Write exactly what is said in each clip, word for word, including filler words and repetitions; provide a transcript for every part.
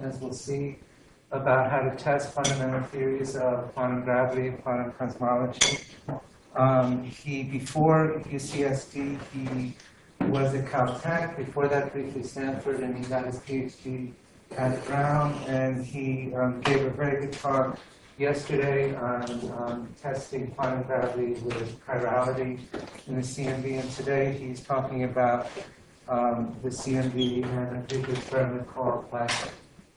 as we'll see, about how to test fundamental theories of quantum gravity and quantum cosmology. Um, he, before U C S D, he was at Caltech. Before that, briefly Stanford, and he got his PhD at Brown. And he um, gave a very good talk yesterday on um, testing quantum gravity with chirality in the C M B. And today, he's talking about um, the C M B and a big experiment called Black.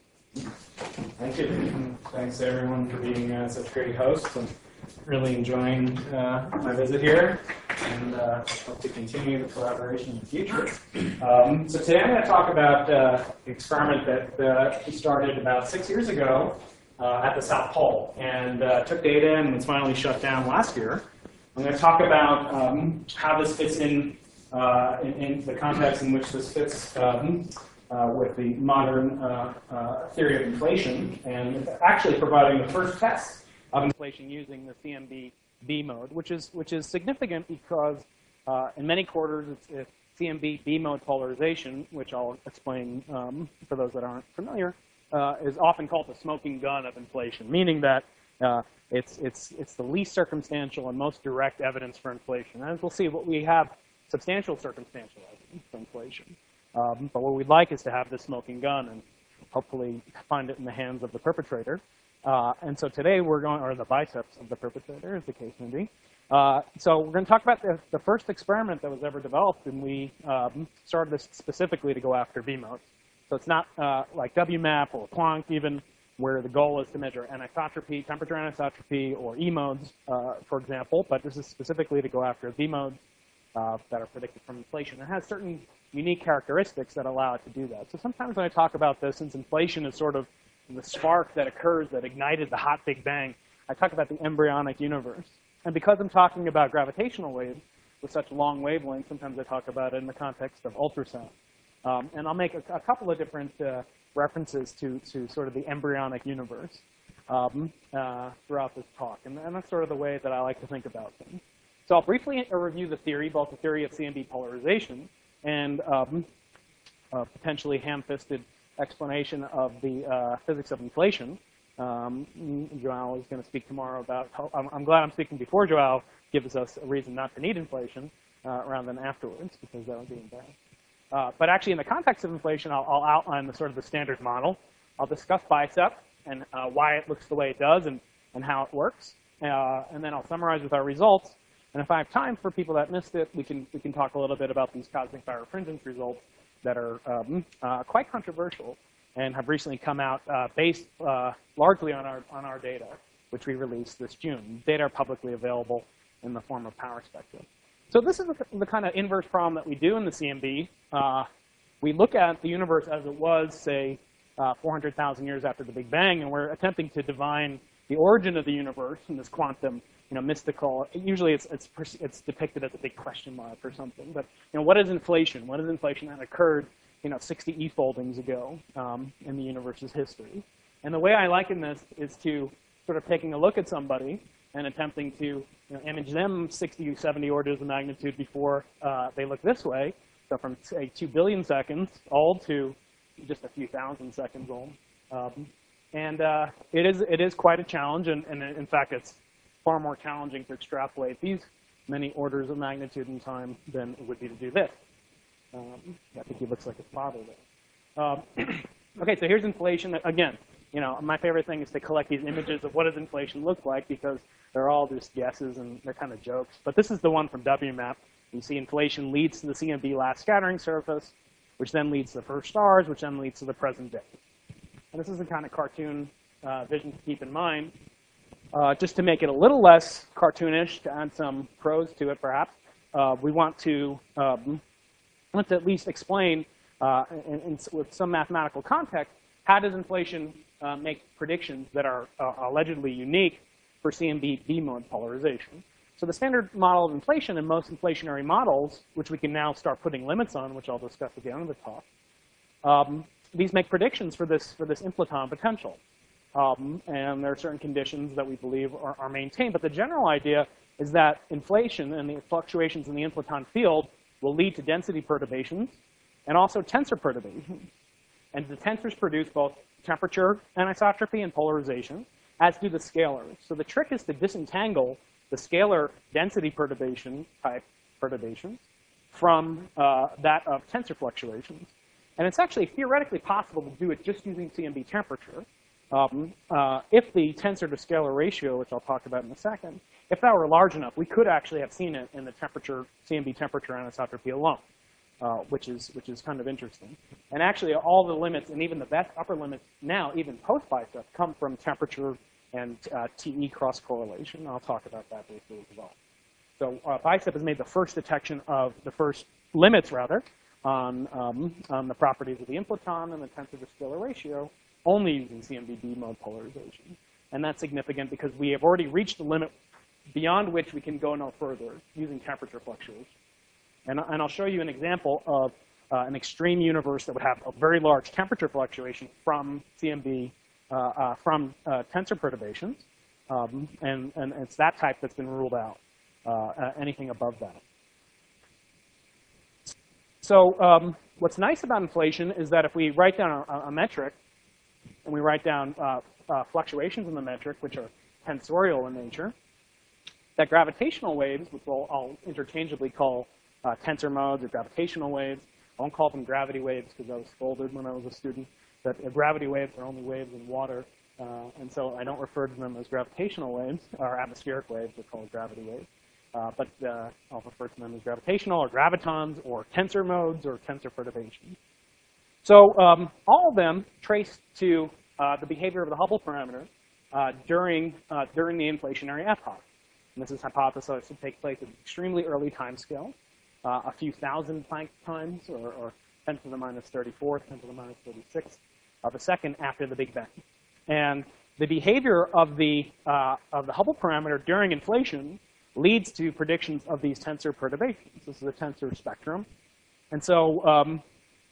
Thank you. And thanks everyone for being uh, such great hosts. I'm really enjoying uh, my visit here, and uh, hope to continue the collaboration in the future. Um, so today I'm going to talk about uh, the experiment that uh, we started about six years ago uh, at the South Pole, and uh, took data and was finally shut down last year. I'm going to talk about um, how this fits in, uh, in, in the context in which this fits um, Uh, with the modern uh, uh, theory of inflation, and actually providing the first test of inflation using the C M B B mode, which is which is significant because uh, in many quarters it's, it's C M B B mode polarization, which I'll explain um, for those that aren't familiar, uh, is often called the smoking gun of inflation, meaning that uh, it's it's it's the least circumstantial and most direct evidence for inflation. As we'll see, what we have substantial circumstantial evidence for inflation. Um, but what we'd like is to have this smoking gun and hopefully find it in the hands of the perpetrator. Uh, and so today we're going, or the biceps of the perpetrator, as the case may be. Uh, so we're going to talk about the, the first experiment that was ever developed, and we um, started this specifically to go after B modes. So it's not uh, like W map or Planck even, where the goal is to measure anisotropy, temperature anisotropy, or E modes, uh, for example. But this is specifically to go after B modes uh, that are predicted from inflation. It has certain unique characteristics that allow it to do that. So sometimes when I talk about this, since inflation is sort of the spark that occurs that ignited the hot Big Bang, I talk about the embryonic universe. And because I'm talking about gravitational waves with such long wavelengths, sometimes I talk about it in the context of ultrasound. Um, and I'll make a, a couple of different uh, references to, to sort of the embryonic universe um, uh, throughout this talk. And, and that's sort of the way that I like to think about things. So I'll briefly review the theory, both the theory of C M B polarization and um, a potentially ham-fisted explanation of the uh, physics of inflation. Um, Joao is going to speak tomorrow about, how, I'm, I'm glad I'm speaking before Joao gives us a reason not to need inflation uh, rather than afterwards, because that would be embarrassing. Uh, but actually, in the context of inflation, I'll, I'll outline the sort of the standard model. I'll discuss BICEP and uh, why it looks the way it does and, and how it works. Uh, and then I'll summarize with our results. And if I have time for people that missed it, we can, we can talk a little bit about these cosmic birefringence results that are um, uh, quite controversial and have recently come out uh, based uh, largely on our, on our data, which we released this June. Data are publicly available in the form of power spectra. So this is the, the kind of inverse problem that we do in the C M B. Uh, we look at the universe as it was, say, uh, four hundred thousand years after the Big Bang, and we're attempting to divine the origin of the universe in this quantum, you know, mystical. Usually, it's it's it's depicted as a big question mark or something. But you know, what is inflation? What is inflation that occurred, you know, sixty e-foldings ago um, in the universe's history? And the way I liken this is to sort of taking a look at somebody and attempting to, you know, image them sixty, seventy orders of magnitude before uh, they look this way. So from say two billion seconds old to just a few thousand seconds old. Um, and uh, it is it is quite a challenge, and, and in fact, it's far more challenging to extrapolate these many orders of magnitude in time than it would be to do this. Um, I think he looks like his father there. Um, okay, so here's inflation. Again, you know, my favorite thing is to collect these images of what does inflation look like, because they're all just guesses and they're kind of jokes. But this is the one from W map. You see inflation leads to the C M B last scattering surface, which then leads to the first stars, which then leads to the present day. And this is the kind of cartoon uh, vision to keep in mind. Uh, just to make it a little less cartoonish, to add some prose to it, perhaps, uh, we want to um, want to at least explain, uh, in, in, with some mathematical context, how does inflation uh, make predictions that are uh, allegedly unique for C M B B mode polarization. So the standard model of inflation in most inflationary models, which we can now start putting limits on, which I'll discuss at the end of the talk, um, these make predictions for this for this inflaton potential. Um, and there are certain conditions that we believe are, are maintained. But the general idea is that inflation and the fluctuations in the inflaton field will lead to density perturbations and also tensor perturbations. And the tensors produce both temperature anisotropy and polarization, as do the scalars. So the trick is to disentangle the scalar density perturbation type perturbations from uh, that of tensor fluctuations. And it's actually theoretically possible to do it just using C M B temperature. Um, uh, if the tensor to scalar ratio, which I'll talk about in a second, if that were large enough, we could actually have seen it in the temperature, C M B temperature anisotropy alone, uh, which is which is kind of interesting. And actually, all the limits and even the best upper limits now, even post-BICEP, come from temperature and uh, T E cross correlation. I'll talk about that briefly as well. So uh, BICEP has made the first detection of the first limits, rather, on, um, on the properties of the inflaton and the tensor to scalar ratio, only using C M B D mode polarization. And that's significant because we have already reached the limit beyond which we can go no further using temperature fluctuation. And, and I'll show you an example of uh, an extreme universe that would have a very large temperature fluctuation from C M B, uh, uh, from uh, tensor perturbations. Um, and, and it's that type that's been ruled out, uh, uh, anything above that. So um, what's nice about inflation is that if we write down a, a metric, and we write down uh, uh, fluctuations in the metric, which are tensorial in nature, that gravitational waves, which we'll, I'll interchangeably call uh, tensor modes or gravitational waves. I won't call them gravity waves because I was scolded when I was a student that uh, gravity waves are only waves in water. Uh, and so I don't refer to them as gravitational waves, or atmospheric waves, they're called gravity waves. Uh, but uh, I'll refer to them as gravitational or gravitons or tensor modes or tensor perturbations. So um, all of them trace to uh, the behavior of the Hubble parameter uh, during, uh, during the inflationary epoch. And this is hypothesized to take place at an extremely early time scale, uh, a few thousand Planck times, or, or ten to the minus thirty-fourth, ten to the minus thirty-sixth of a second after the Big Bang. And the behavior of the, uh, of the Hubble parameter during inflation leads to predictions of these tensor perturbations. This is a tensor spectrum. And so um,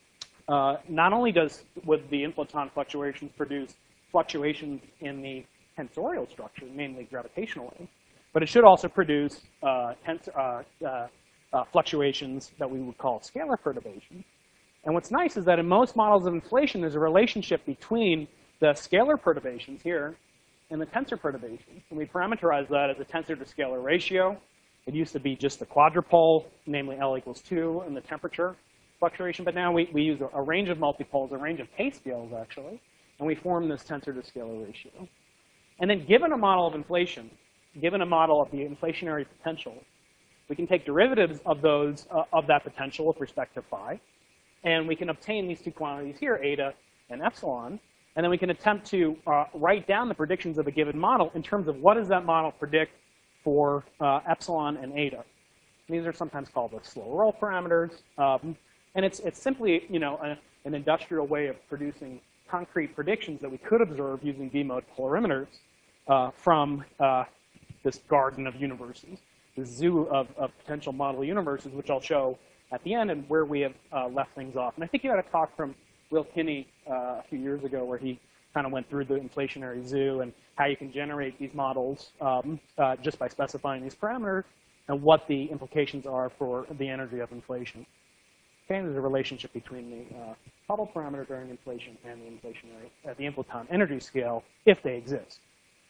uh, not only does would the inflaton fluctuations produce fluctuations in the tensorial structure, mainly gravitational waves, but it should also produce uh, tensor, uh, uh, uh, fluctuations that we would call scalar perturbations. And what's nice is that in most models of inflation, there's a relationship between the scalar perturbations here and the tensor perturbations. And we parameterize that as a tensor to scalar ratio. It used to be just the quadrupole, namely L equals two, and the temperature fluctuation. But now we, we use a, a range of multipoles, a range of k-scales, actually, and we form this tensor to scalar ratio. And then given a model of inflation, given a model of the inflationary potential, we can take derivatives of those, uh, of that potential with respect to phi, and we can obtain these two quantities here, eta and epsilon, and then we can attempt to uh, write down the predictions of a given model in terms of what does that model predict for uh, epsilon and eta. These are sometimes called the slow roll parameters, um, and it's, it's simply, you know, a, an industrial way of producing concrete predictions that we could observe using V-mode polarimeters uh, from uh, this garden of universes, this zoo of, of potential model universes, which I'll show at the end and where we have uh, left things off. And I think you had a talk from Will Kinney uh, a few years ago where he kind of went through the inflationary zoo and how you can generate these models um, uh, just by specifying these parameters and what the implications are for the energy of inflation. Okay, there's a relationship between the uh, Hubble parameter during inflation and the inflationary, uh, the inflaton energy scale, if they exist.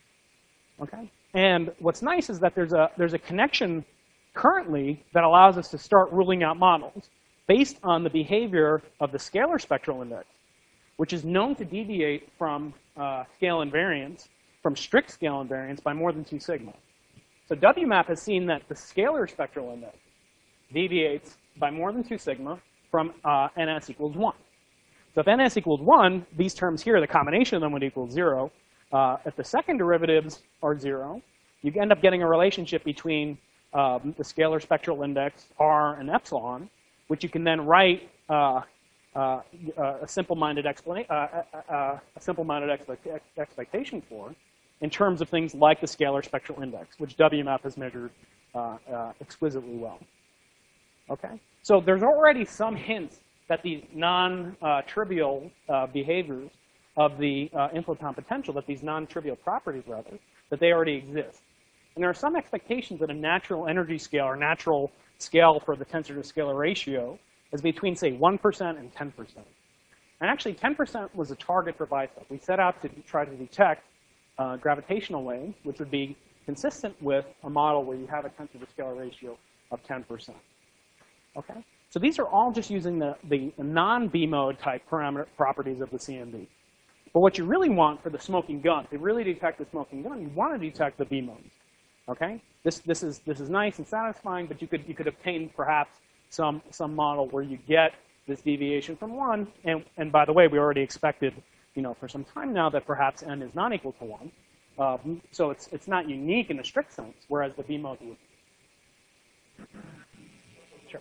Okay, and what's nice is that there's a there's a connection currently that allows us to start ruling out models based on the behavior of the scalar spectral index, which is known to deviate from uh, scale invariance, from strict scale invariance by more than two sigma. So W MAP has seen that the scalar spectral index deviates by more than two sigma from uh, N S equals one. So if N S equals one, these terms here, the combination of them would equal zero. Uh, if the second derivatives are zero, you end up getting a relationship between um, the scalar spectral index, R and epsilon, which you can then write uh, uh, a simple-minded explanation, uh, uh, uh, a simple-minded expect expectation for, in terms of things like the scalar spectral index, which W MAP has measured uh, uh, exquisitely well. Okay, so there's already some hints that these non-trivial uh, behaviors of the uh, inflaton potential, that these non-trivial properties, rather, that they already exist. And there are some expectations that a natural energy scale or natural scale for the tensor to scalar ratio is between, say, one percent and ten percent. And actually, ten percent was a target for BISEP. We set out to try to detect uh, gravitational waves, which would be consistent with a model where you have a tensor to scalar ratio of ten percent. Okay? So these are all just using the, the non-B mode type parameter properties of the C M B. But what you really want for the smoking gun, to really detect the smoking gun, you want to detect the B modes. Okay? This, this, is, this is nice and satisfying, but you could, you could obtain perhaps some, some model where you get this deviation from one. And, and by the way, we already expected, you know, for some time now that perhaps n is not equal to one. Um, so it's, it's not unique in a strict sense, whereas the B mode would be. Sure.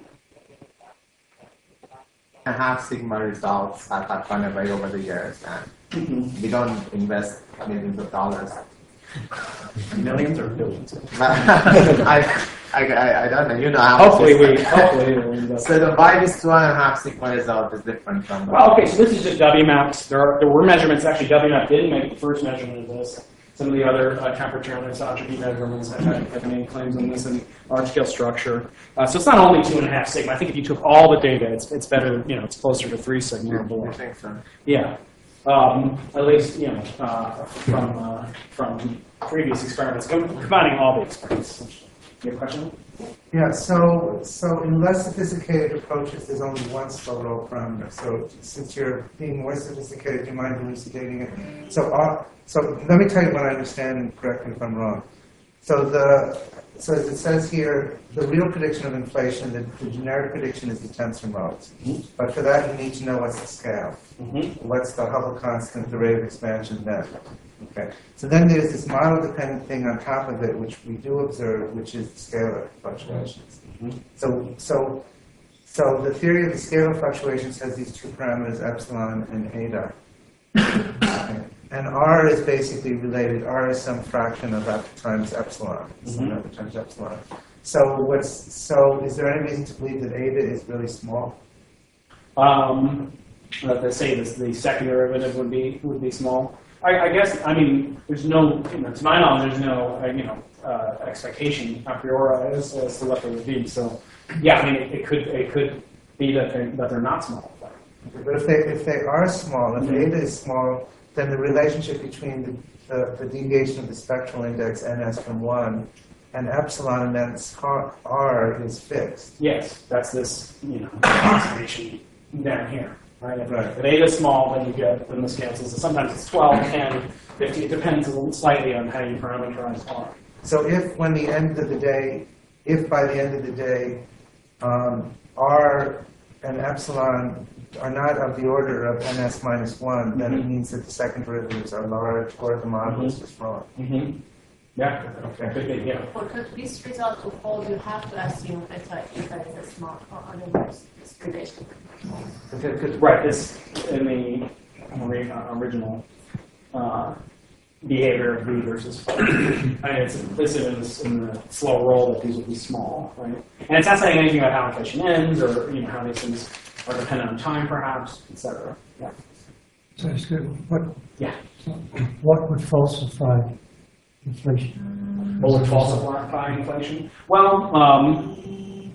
I have sigma results that have gone away over the years, and mm-hmm. we don't invest millions of dollars. Millions or billions? I, I, I, I don't know. You know how hopefully we hopefully we invest. So the why this two and a half sigma result is different from the well, okay, so this is just W maps. There are there were measurements. Actually, W map didn't make the first measurement of this. Some of the other uh, temperature and isotropy measurements have, have made claims on this in large scale structure. Uh, so it's not only two and a half sigma. I think if you took all the data, it's it's better. You know, it's closer to three sigma or below. I think so. Yeah. Um, at least, you know, uh, from uh, from previous experiments, combining all the experiments. Your question? Yeah, so so in less sophisticated approaches, there's only one slow roll parameter. So since you're being more sophisticated, you mind elucidating it. So uh, so let me tell you what I understand, and correct me if I'm wrong. So the so as it says here, the real prediction of inflation, the, the generic prediction is the tensor modes. Mm-hmm. But for that, you need to know what's the scale. Mm-hmm. What's the Hubble constant, the rate of expansion then. Okay. So then there's this model-dependent thing on top of it, which we do observe, which is the scalar fluctuations. Mm-hmm. So so so the theory of the scalar fluctuations has these two parameters, epsilon and eta. Okay. And R is basically related. R is some fraction of that times epsilon. Some mm-hmm. times epsilon. So what's so? Is there any reason to believe that eta is really small? Um, uh, they say this, the second derivative would be would be small. I, I guess I mean there's no, you know, to my knowledge, there's no uh, you know uh, expectation a priori as, as to what they would be. So yeah, I mean it, it could it could be that they that they're not small. Okay, but if they if they are small, if mm-hmm. eta is small, then the relationship between the, the, the deviation of the spectral index ns from one and epsilon and then r is fixed. Yes, that's this, you know, approximation down here, right? If, right. if eta is small, then you get, then this cancels. So sometimes it's twelve, ten, fifteen, it depends a little slightly on how you parameterize r. So if when the end of the day, if by the end of the day, um, r and epsilon are not of the order of ns minus one, then mm-hmm. it means that the second derivatives are large or the model is just wrong. Mm-hmm. Yeah. Okay. Could be, yeah. For this result to hold, you have to assume eta eta is a small, or otherwise it's prediction. Right. It's in the original uh, behavior of V versus phi. I mean, it's implicit in, this, in the slow roll that these will be small, right? And it's not saying anything about how inflation ends or you know how these things are dependent on time, perhaps, et cetera. Yeah. So it's good. What? Yeah. So what would falsify inflation? What would falsify inflation? Well, um,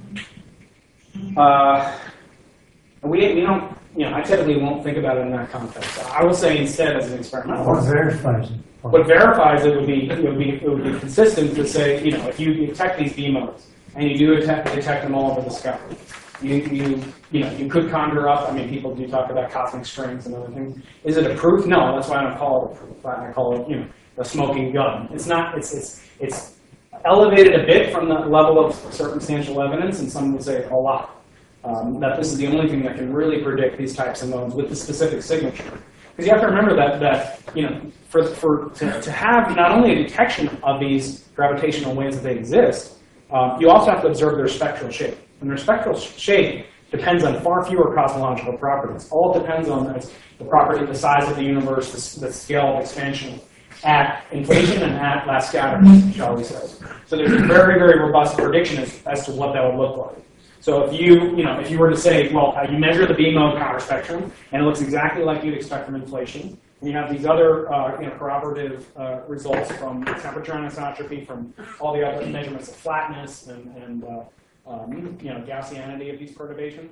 uh, we we don't. You know, I typically won't think about it in that context. I will say instead, as an experimental. What verifies it? What verifies it would be it would be it would be consistent to say, you know, if you detect these B modes and you do detect, detect them all over the sky, you you you know you could conjure up. I mean, people do talk about cosmic strings and other things. Is it a proof? No, that's why I don't call it a proof. I call it, you know, a smoking gun. It's not. It's it's it's elevated a bit from the level of circumstantial evidence, and some would say a lot. Um, that this is the only thing that can really predict these types of modes with the specific signature. Because you have to remember that, that you know, for, for, to, to have not only a detection of these gravitational waves that they exist, um, you also have to observe their spectral shape. And their spectral shape depends on far fewer cosmological properties. All it depends on is the property, the size of the universe, the, the scale of expansion at inflation and at last scattering, shall we say. So there's a very, very robust prediction as, as to what that would look like. So if you, you know, if you were to say, well, uh, you measure the B mode power spectrum, and it looks exactly like you'd expect from inflation, and you have these other, uh, you know, corroborative uh, results from temperature anisotropy, from all the other measurements of flatness and, and uh, um, you know, Gaussianity of these perturbations,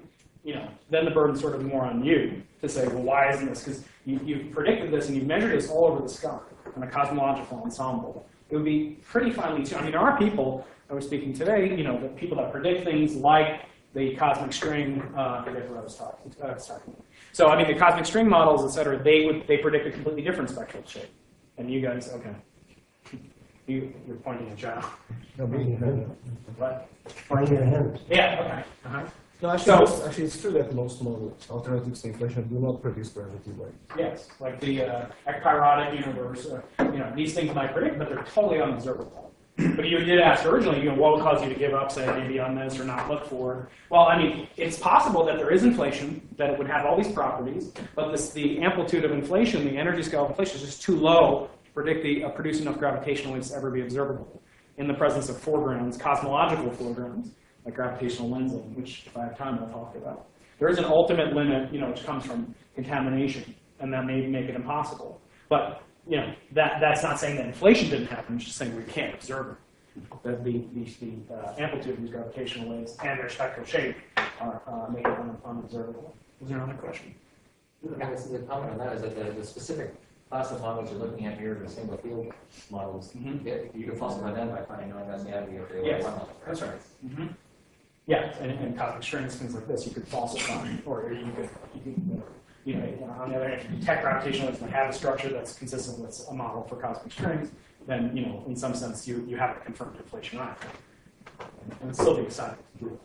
you know, then the burden's sort of more on you to say, well, why isn't this? Because you, you've predicted this and you've measured this all over the sky in a cosmological ensemble. It would be pretty finely tuned. I mean, there are people, I was speaking today, you know, the people that predict things like the cosmic string, uh, I forget what I was talking, uh, talking about. So, I mean, the cosmic string models, et cetera, they would they predict a completely different spectral shape. And you guys, okay. You, you're pointing at John. No, raising your hand. What? Raising your hand. Yeah, okay. Uh-huh. No, actually, So- most, actually, it's true that most models, alternatives to inflation, do not produce gravity waves. Yes, like the uh, ekpyrotic universe, uh, you know, these things might predict, but they're totally unobservable. But you did ask originally, you know, what would cause you to give up, say, maybe on this or not look forward? Well, I mean, it's possible that there is inflation, that it would have all these properties, but this, the amplitude of inflation, the energy scale of inflation is just too low to predict the, uh, produce enough gravitational waves to ever be observable in the presence of foregrounds, cosmological foregrounds, like gravitational lensing, which if I have time, I'll talk about. There is an ultimate limit, you know, which comes from contamination, and that may make it impossible. But you know, that, that's not saying that inflation didn't happen, it's just saying we can't observe it. That the, the, the uh, amplitude of these gravitational waves and their spectral shape are, uh, make it un unobservable. Is there another question? I guess the comment on that is that the, the specific class of models you're looking at here, the single field models, Mhm. yeah, you can falsify them by finding no gravity if they Yes, were one. that's right. Mm-hmm. Yeah, and, and cosmic strings, things like this, you could falsify, or you could, you could you know, on the other hand, if you detect gravitational waves and have a structure that's consistent with a model for cosmic strings, then, you know, in some sense, you, you have a confirmed inflation on it. And it'd still be exciting to do.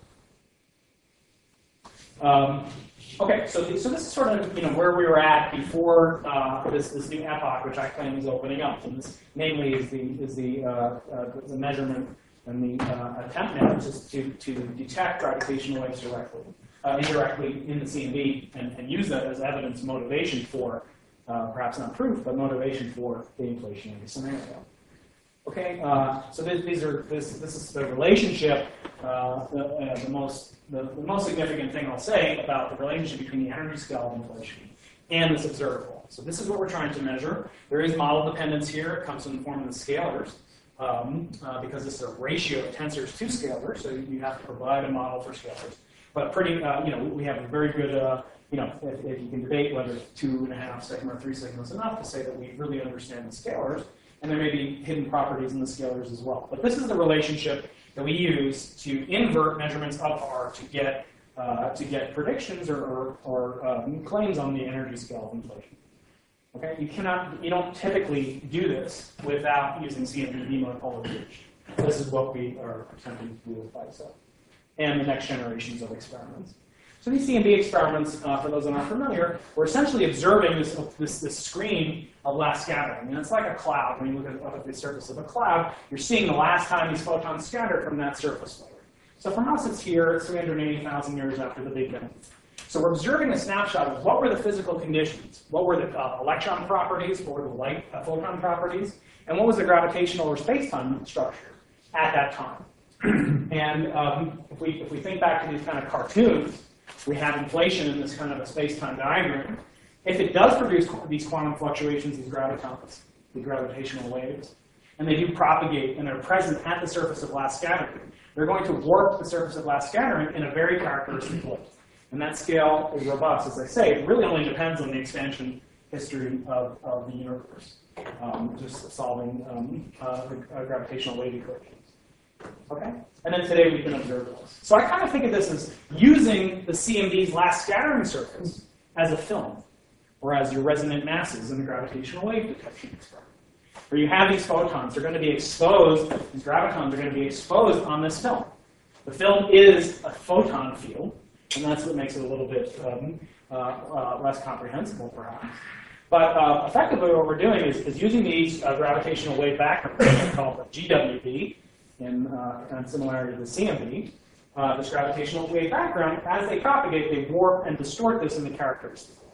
Um, okay, so, the, so this is sort of, you know, where we were at before uh, this, this new epoch, which I claim is opening up. And this, namely, is the, is the, uh, uh, the measurement and the uh, attempt now is to, to detect gravitational waves directly. Uh, indirectly in the C M B and, and use that as evidence motivation for, uh, perhaps not proof, but motivation for the inflationary scenario. Okay, uh, so th these are this this is the relationship. Uh, the, uh, the most the, the most significant thing I'll say about the relationship between the energy scale of inflation and this observable. So this is what we're trying to measure. There is model dependence here. It comes in the form of the scalars. Um, uh, because this is a ratio of tensors to scalars, so you have to provide a model for scalars. But pretty, uh, you know, we have a very good, uh, you know, if, if you can debate whether two and a half sigma or three sigma is enough to say that we really understand the scalars, and there may be hidden properties in the scalars as well. But this is the relationship that we use to invert measurements of R to get uh, to get predictions or, or, or um, claims on the energy scale of inflation. Okay, you cannot, you don't typically do this without using C M B demopolarization. This is what we are attempting to do with FISO and the next generations of experiments. So these C M B experiments, uh, for those that aren't familiar, we're essentially observing this, this, this screen of last scattering. And it's like a cloud. When you look at, up at the surface of a cloud, you're seeing the last time these photons scattered from that surface layer. So from us, it's here, it's three hundred eighty thousand years after the Big Bang. So we're observing a snapshot of what were the physical conditions, what were the uh, electron properties, what were the light uh, photon properties, and what was the gravitational or space-time structure at that time. And um, if we if we think back to these kind of cartoons, we have inflation in this kind of a space-time diagram. If it does produce these quantum fluctuations, these gravitons, the gravitational waves, and they do propagate and they're present at the surface of last scattering, they're going to warp the surface of last scattering in a very characteristic way. And that scale is robust. As I say, it really only depends on the expansion history of, of the universe, um, just solving um, uh, uh, gravitational wave equations. Okay? And then today we can observe those. So I kind of think of this as using the C M B's last scattering surface as a film, or as your resonant masses in the gravitational wave detection experiment. Where you have these photons, they're going to be exposed, these gravitons are going to be exposed on this film. The film is a photon field, and that's what makes it a little bit um, uh, uh, less comprehensible, perhaps. But uh, effectively, what we're doing is, is using these uh, gravitational wave backgrounds, called the G W B, in uh, kind of similarity to the C M B. Uh, this gravitational wave background, as they propagate, they warp and distort this in the characteristic way.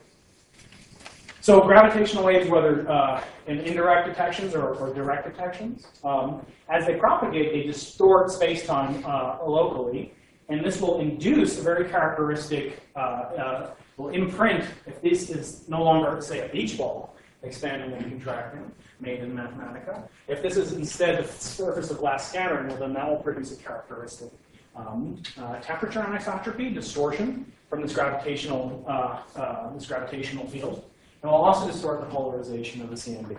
So gravitational waves, whether uh, in indirect detections or, or direct detections, um, as they propagate, they distort space-time uh, locally. And this will induce a very characteristic, uh, uh, will imprint, if this is no longer, say, a beach ball, expanding and contracting, made in Mathematica. If this is instead the surface of last scattering, well, then that will produce a characteristic um, uh, temperature anisotropy, distortion from this gravitational, uh, uh, this gravitational field. And we'll also distort the polarization of the C M B.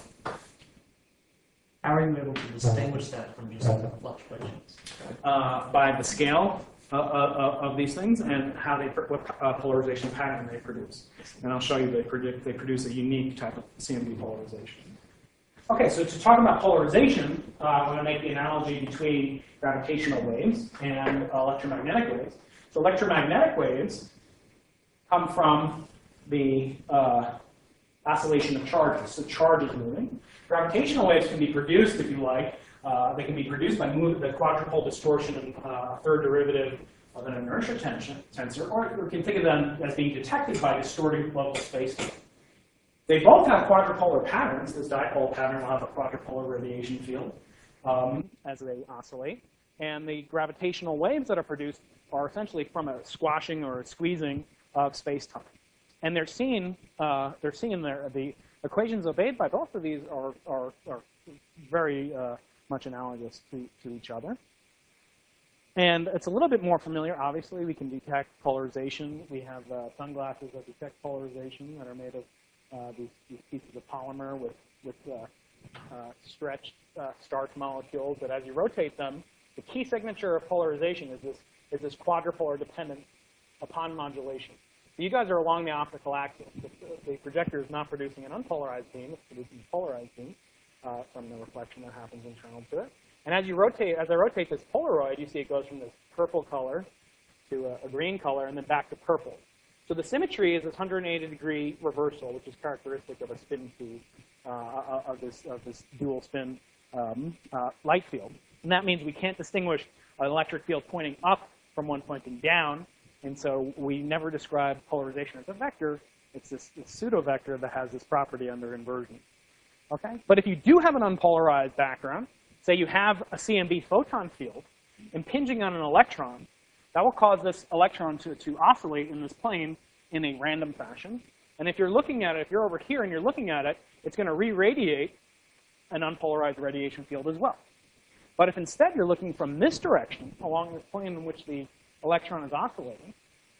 How are you able to distinguish that from just fluctuations? Uh, by the scale uh, uh, of these things and how they, what uh, polarization pattern they produce. And I'll show you they predict they produce a unique type of C M B polarization. Okay, so to talk about polarization, uh, I'm going to make the analogy between gravitational waves and electromagnetic waves. So electromagnetic waves come from the uh, oscillation of charges. So charge is moving. Gravitational waves can be produced, if you like. Uh, they can be produced by move, the quadrupole distortion and uh, third derivative of an inertia tension, tensor, or you can think of them as being detected by distorting local space-time. They both have quadrupolar patterns. This dipole pattern will have a quadrupolar radiation field um, as they oscillate. And the gravitational waves that are produced are essentially from a squashing or a squeezing of space-time. And they're seen, uh, they're seen there, the equations obeyed by both of these are, are, are very uh, much analogous to, to each other. And it's a little bit more familiar. Obviously, we can detect polarization. We have uh, sunglasses that detect polarization that are made of uh, these, these pieces of polymer with, with uh, uh, stretched uh, starch molecules that as you rotate them, the key signature of polarization is this, is this quadrupolar dependence upon modulation. So you guys are along the optical axis. The, the projector is not producing an unpolarized beam. It's producing a polarized beam uh, from the reflection that happens internal to it. And as you rotate, as I rotate this Polaroid, you see it goes from this purple color to a, a green color and then back to purple. So the symmetry is this one hundred eighty degree reversal, which is characteristic of a spin tube uh, of this of this dual spin um, uh, light field. And that means we can't distinguish an electric field pointing up from one pointing down. And so we never describe polarization as a vector. It's this, this pseudo vector that has this property under inversion. Okay? But if you do have an unpolarized background, say you have a C M B photon field impinging on an electron, that will cause this electron to, to oscillate in this plane in a random fashion. And if you're looking at it, if you're over here and you're looking at it, it's going to re-radiate an unpolarized radiation field as well. But if instead you're looking from this direction, along this plane in which the electron is oscillating,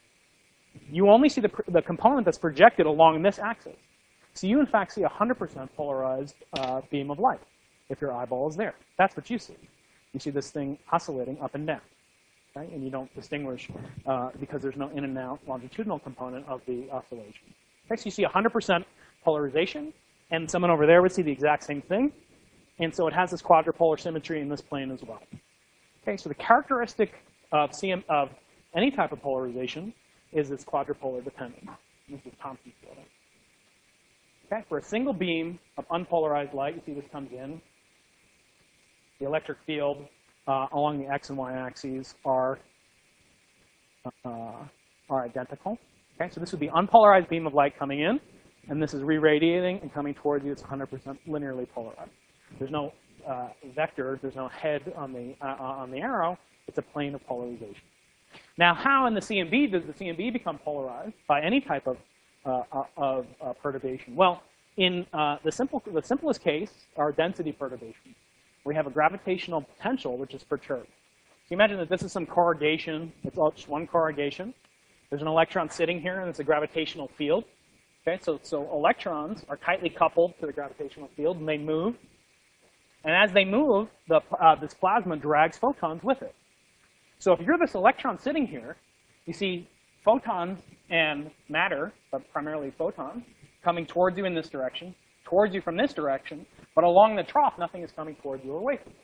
you only see the, the component that's projected along this axis. So you, in fact, see a one hundred percent polarized uh, beam of light if your eyeball is there. That's what you see. You see this thing oscillating up and down. Right? And you don't distinguish uh, because there's no in and out longitudinal component of the oscillation. Okay, so you see one hundred percent polarization, and someone over there would see the exact same thing. And so it has this quadrupolar symmetry in this plane as well. Okay, so the characteristic of, C M, of any type of polarization is this quadrupolar dependence. This is Thomson's field. Okay, for a single beam of unpolarized light, you see this comes in. The electric field uh, along the x and y axes are, uh, are identical. Okay, so this would be unpolarized beam of light coming in, and this is re-radiating and coming towards you. It's one hundred percent linearly polarized. There's no uh, vector. There's no head on the uh, on the arrow. It's a plane of polarization. Now, how in the C M B does the C M B become polarized by any type of uh, of uh, perturbation? Well, in uh, the simple the simplest case are density perturbations. We have a gravitational potential which is perturbed. So imagine that this is some corrugation. It's all just one corrugation. There's an electron sitting here, and it's a gravitational field. Okay, so so electrons are tightly coupled to the gravitational field, and they move. And as they move, the, uh, this plasma drags photons with it. So if you're this electron sitting here, you see photons and matter, but primarily photons, coming towards you in this direction, towards you from this direction, but along the trough, nothing is coming towards you or away from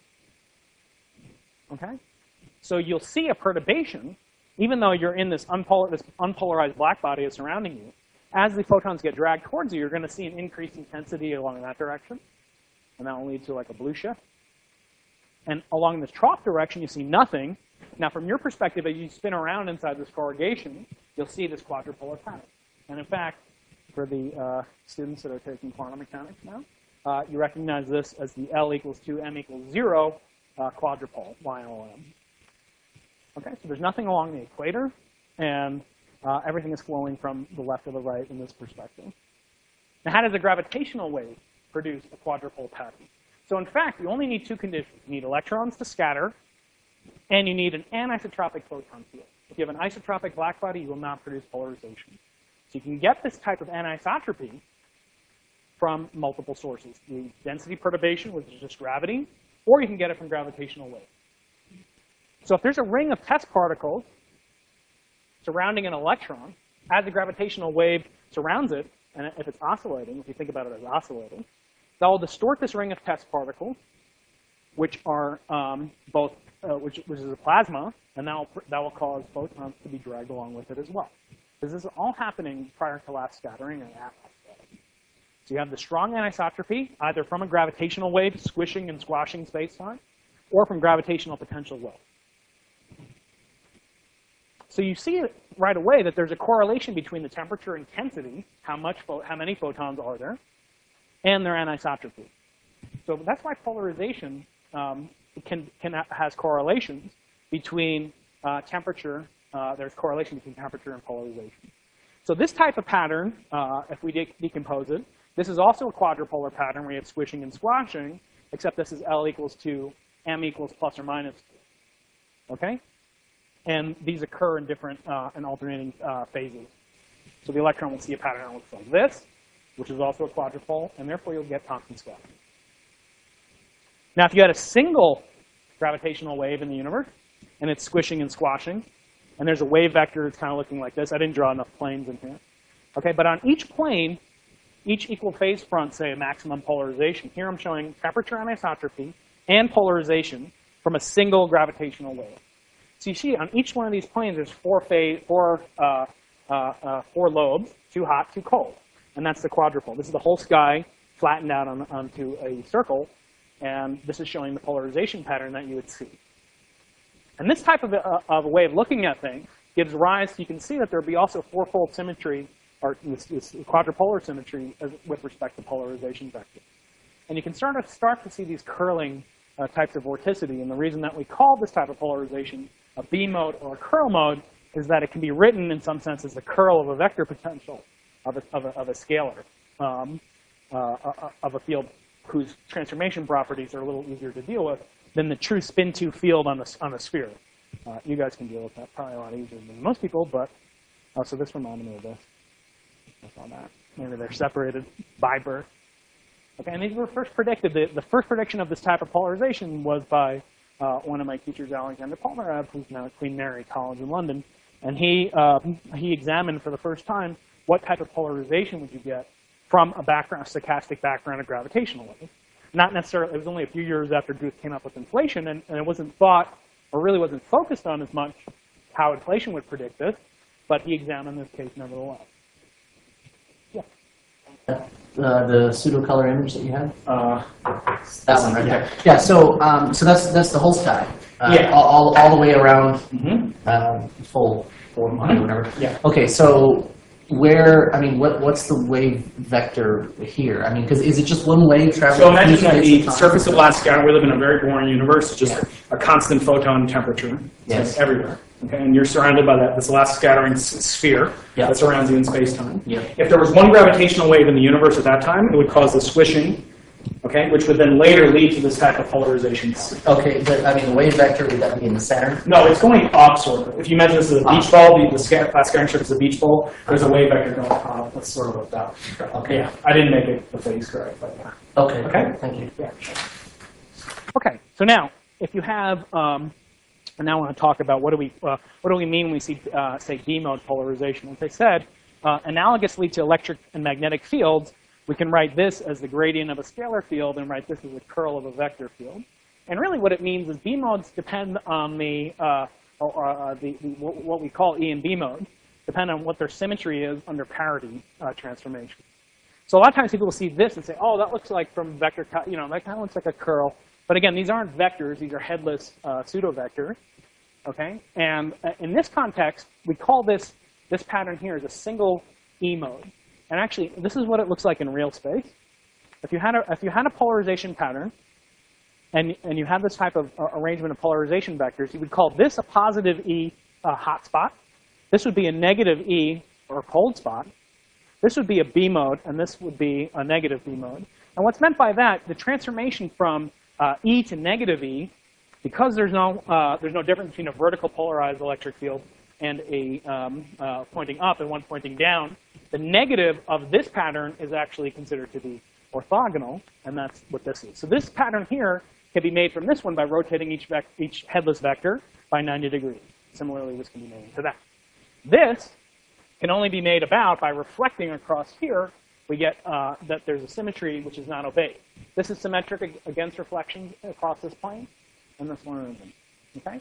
you. Okay? So you'll see a perturbation, even though you're in this, unpolar this unpolarized black body is surrounding you. As the photons get dragged towards you, you're going to see an increased intensity along that direction. And that will lead to like a blue shift. And along this trough direction, you see nothing. Now, from your perspective, as you spin around inside this corrugation, you'll see this quadrupolar pattern. And in fact, for the uh, students that are taking quantum mechanics now, uh, you recognize this as the L equals two, M equals zero uh, quadrupole, Y O M. Okay, so there's nothing along the equator, and uh, everything is flowing from the left to the right in this perspective. Now, how does a gravitational wave produce a quadrupole pattern? So in fact, you only need two conditions. You need electrons to scatter, and you need an anisotropic photon field. If you have an isotropic black body, you will not produce polarization. So you can get this type of anisotropy from multiple sources. The density perturbation, which is just gravity, or you can get it from gravitational wave. So if there's a ring of test particles surrounding an electron, as the gravitational wave surrounds it, and if it's oscillating, if you think about it as oscillating, that will distort this ring of test particles, which are um, both, uh, which, which is a plasma, and that will, that will cause photons to be dragged along with it as well. This is all happening prior to last scattering and at last scattering. So you have the strong anisotropy, either from a gravitational wave squishing and squashing space-time, or from gravitational potential low. So you see right away that there's a correlation between the temperature intensity, how much, how many photons are there, and their anisotropy. So that's why polarization um, can, can has correlations between uh, temperature. Uh, there's correlation between temperature and polarization. So this type of pattern, uh, if we de decompose it, this is also a quadrupolar pattern where you have squishing and squashing, except this is L equals two, M equals plus or minus two. Okay? And these occur in different uh, and alternating uh, phases. So the electron will see a pattern that looks like this, which is also a quadrupole, and therefore you'll get Thomson scattering. Now, if you had a single gravitational wave in the universe, and it's squishing and squashing, and there's a wave vector that's kind of looking like this. I didn't draw enough planes in here. Okay, but on each plane, each equal phase front, say a maximum polarization. Here I'm showing temperature anisotropy and polarization from a single gravitational wave. So you see on each one of these planes, there's four, phase, four, uh, uh, uh, four lobes, too hot, too cold. And that's the quadrupole. This is the whole sky flattened out on, onto a circle. And this is showing the polarization pattern that you would see. And this type of a, of a way of looking at things gives rise, you can see that there would be also fourfold symmetry, or this, this quadrupolar symmetry as, with respect to polarization vectors. And you can start to, start to see these curling uh, types of vorticity. And the reason that we call this type of polarization a B mode or a curl mode is that it can be written in some sense as the curl of a vector potential of a, of a, of a scalar, um, uh, of a field whose transformation properties are a little easier to deal with than the true spin two field on a, on a sphere. Uh, you guys can deal with that probably a lot easier than most people, but, uh, so this reminded me of this. I saw that. Maybe they're separated by birth. Okay, and these were first predicted. The, the first prediction of this type of polarization was by uh, one of my teachers, Alexander Palmerab, who's now at Queen Mary College in London. And he, uh, he examined for the first time what type of polarization would you get from a background, a stochastic background of gravitational waves. Not necessarily, it was only a few years after Guth came up with inflation, and, and it wasn't thought, or really wasn't focused on as much how inflation would predict this, but he examined this case nevertheless. Yeah. Uh, the pseudo color image that you had? Uh, That one right there. Yeah, so um, so that's that's the whole sky. Uh, Yeah. All, all, all the way around, mm-hmm. um, full form or whatever. Yeah. Okay, so where, I mean, what what's the wave vector here? I mean, because is it just one wave traveling? So imagine through that space the and time? surface of last scatter, we live in a very boring universe, it's just a constant photon temperature. Yes. It's everywhere. Okay, and you're surrounded by that this last scattering s- sphere Yeah. that surrounds you in space-time. Yeah. If there was one gravitational wave in the universe at that time, it would cause the squishing, okay, which would then later lead to this type of polarization. Okay, but I mean, the wave vector, would that be in the center? No, it's going up, sort of. If you imagine this as a beach ball, the, the sca- last scattering strip is a beach ball, there's a wave vector going up. That's sort of like that. Okay. Yeah, I didn't make it the phase correct, but yeah. Okay. Okay. Thank you. Yeah. Okay, so now, if you have, um, and now I want to talk about what do we, uh, what do we mean when we see, uh, say, D-mode polarization. As I said, uh, analogously to electric and magnetic fields, we can write this as the gradient of a scalar field and write this as the curl of a vector field. And really what it means is B modes depend on the, uh, or, uh, the, the what we call E and B mode, depend on what their symmetry is under parity uh, transformation. So a lot of times people will see this and say, oh, that looks like from vector, you know, that kind of looks like a curl. But again, these aren't vectors. These are headless uh, pseudo-vectors. Okay? And uh, in this context, we call this, this pattern here as a single E mode. And actually, this is what it looks like in real space. If you had a, if you had a polarization pattern, and, and you have this type of uh, arrangement of polarization vectors, you would call this a positive E uh, hot spot. This would be a negative E, or cold spot. This would be a B mode, and this would be a negative B mode. And what's meant by that, the transformation from uh, E to negative E because there's no, uh, there's no difference between a vertical polarized electric field and a um, uh, pointing up and one pointing down, the negative of this pattern is actually considered to be orthogonal, and that's what this is. So this pattern here can be made from this one by rotating each, vec each headless vector by ninety degrees. Similarly, this can be made into that. This can only be made about by reflecting across here. We get uh, that there's a symmetry which is not obeyed. This is symmetric ag against reflections across this plane, and this one isn't. Okay?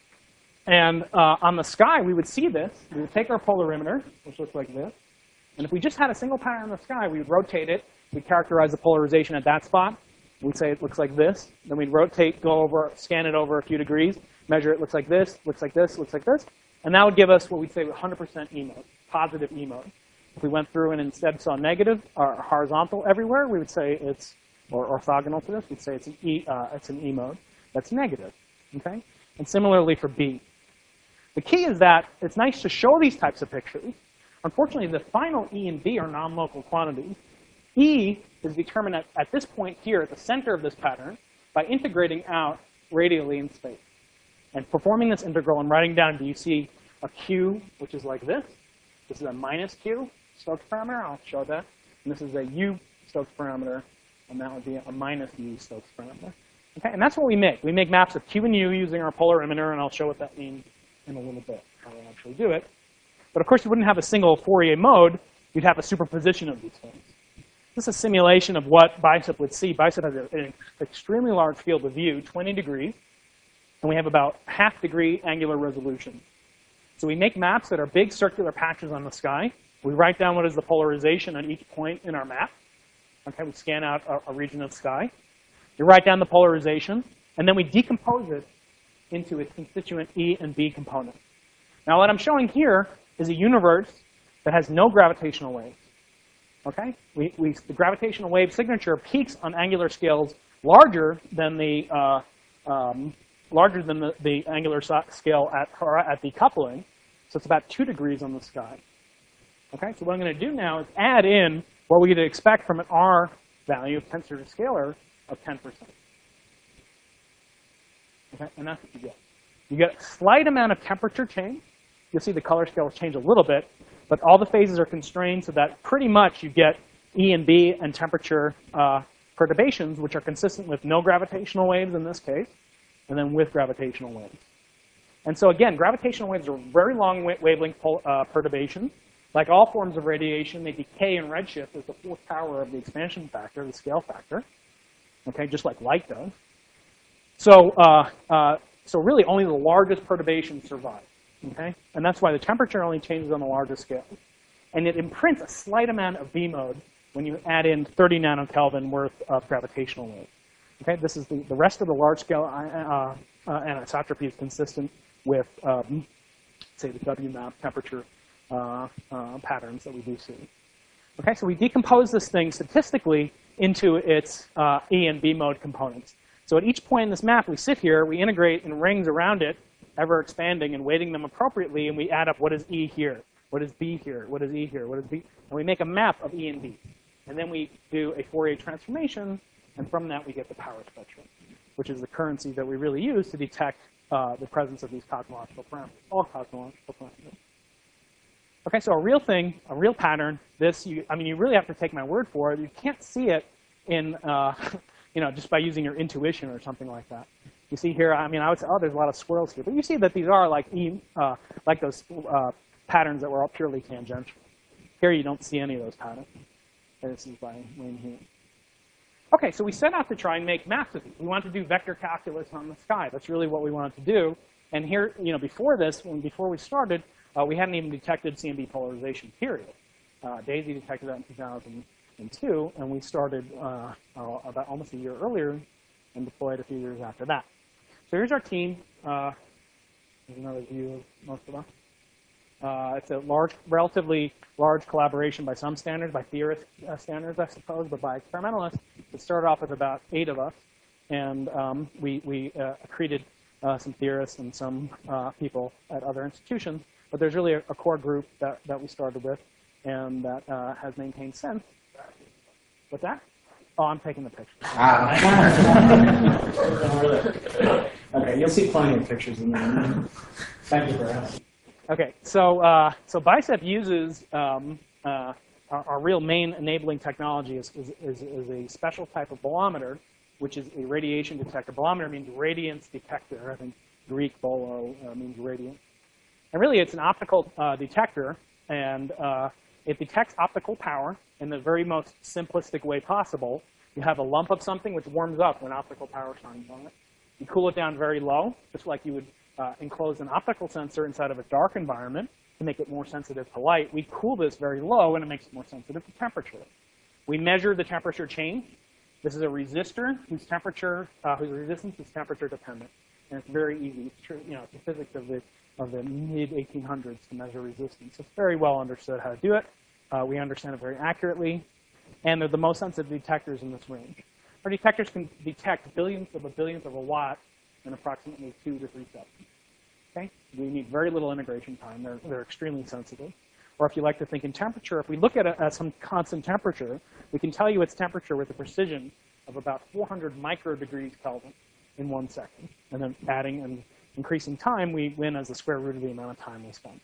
And uh, on the sky, we would see this. We would take our polarimeter, which looks like this, and if we just had a single pattern in the sky, we would rotate it. We'd characterize the polarization at that spot. We'd say it looks like this. Then we'd rotate, go over, scan it over a few degrees, measure it looks like this, looks like this, looks like this. And that would give us what we'd say one hundred percent E mode, positive E mode. If we went through and instead saw negative or horizontal everywhere, we would say it's, or orthogonal to this, we'd say it's an E, uh, it's an E mode that's negative. Okay? And similarly for B. The key is that it's nice to show these types of pictures. Unfortunately, the final E and B are non-local quantities. E is determined at, at this point here, at the center of this pattern, by integrating out radially in space. And performing this integral and writing down, do you see a Q, which is like this? This is a minus Q Stokes parameter. I'll show that. And this is a U Stokes parameter, and that would be a minus U Stokes parameter. Okay, and that's what we make. We make maps of Q and U using our polarimeter, and I'll show what that means in a little bit, how we actually do it. But of course, you wouldn't have a single Fourier mode. You'd have a superposition of these things. This is a simulation of what BICEP would see. BICEP has an extremely large field of view, twenty degrees, and we have about half degree angular resolution. So we make maps that are big circular patches on the sky. We write down what is the polarization at each point in our map. Okay, we scan out a, a region of sky. We write down the polarization, and then we decompose it into its constituent E and B components. Now what I'm showing here is a universe that has no gravitational waves. Okay? We, we, the gravitational wave signature peaks on angular scales larger than the, uh, um, larger than the, the angular scale at, at decoupling. So it's about two degrees on the sky. Okay? So what I'm going to do now is add in what we'd expect from an R value of tensor to scalar of ten percent. Okay? And that's what you get. You get a slight amount of temperature change. You'll see the color scales change a little bit. But all the phases are constrained so that pretty much you get E and B and temperature uh, perturbations, which are consistent with no gravitational waves in this case, and then with gravitational waves. And so again, gravitational waves are very long wavelength uh, perturbations. Like all forms of radiation, they decay in redshift as the fourth power of the expansion factor, the scale factor, okay, just like light does. So, uh, uh, so really only the largest perturbations survive. Okay? And that's why the temperature only changes on the largest scale. And it imprints a slight amount of B mode when you add in thirty nanokelvin worth of gravitational wave. Okay? This is the, the rest of the large scale uh, uh, anisotropy is consistent with, um, say, the W map temperature uh, uh, patterns that we do see. Okay? So we decompose this thing statistically into its uh, E and B mode components. So at each point in this map, we sit here, we integrate in rings around it, ever expanding and weighting them appropriately, and we add up what is E here, what is B here, what is E here, what is B, and we make a map of E and B. And then we do a Fourier transformation, and from that we get the power spectrum, which is the currency that we really use to detect uh, the presence of these cosmological parameters, all cosmological parameters. Okay, so a real thing, a real pattern, this, you, I mean, you really have to take my word for it. You can't see it in, uh, you know, just by using your intuition or something like that. You see here, I mean, I would say, oh, there's a lot of swirls here. But you see that these are like, e, uh, like those uh, patterns that were all purely tangential. Here you don't see any of those patterns. And this is by Wayne Hume. OK, so we set out to try and make maps of these. We wanted to do vector calculus on the sky. That's really what we wanted to do. And here, you know, before this, when before we started, uh, we hadn't even detected C and B polarization, period. Uh, DAISY detected that in two thousand two, and we started uh, uh, about almost a year earlier and deployed a few years after that. So here's our team. Uh, here's another view of most of us. Uh, it's a large, relatively large collaboration by some standards, by theorist uh, standards, I suppose, but by experimentalists. It started off with about eight of us, and um, we, we uh, accreted uh, some theorists and some uh, people at other institutions. But there's really a, a core group that, that we started with and that uh, has maintained since. What's that? Oh, I'm taking the picture. Ah. Okay, you'll see plenty of pictures in there. Thank you for asking. Okay, so uh, so BICEP uses um, uh, our, our real main enabling technology is, is, is, is a special type of bolometer, which is a radiation detector. Bolometer means radiance detector. I think Greek bolo uh, means radiant. And really, it's an optical uh, detector, and uh, it detects optical power in the very most simplistic way possible. You have a lump of something which warms up when optical power shines on it. You cool it down very low, just like you would uh, enclose an optical sensor inside of a dark environment to make it more sensitive to light. We cool this very low, and it makes it more sensitive to temperature. We measure the temperature change. This is a resistor whose temperature, uh, whose resistance is temperature dependent, and it's very easy. It's true, you know, it's the physics of the of the mid eighteen hundreds to measure resistance. It's very well understood how to do it. Uh, we understand it very accurately, and they're the most sensitive detectors in this range. Our detectors can detect billions of a billionth of a watt in approximately two to three seconds. Okay? We need very little integration time. They're, they're extremely sensitive. Or if you like to think in temperature, if we look at, a, at some constant temperature, we can tell you its temperature with a precision of about four hundred microdegrees Kelvin in one second. And then adding and increasing time, we win as the square root of the amount of time we spend.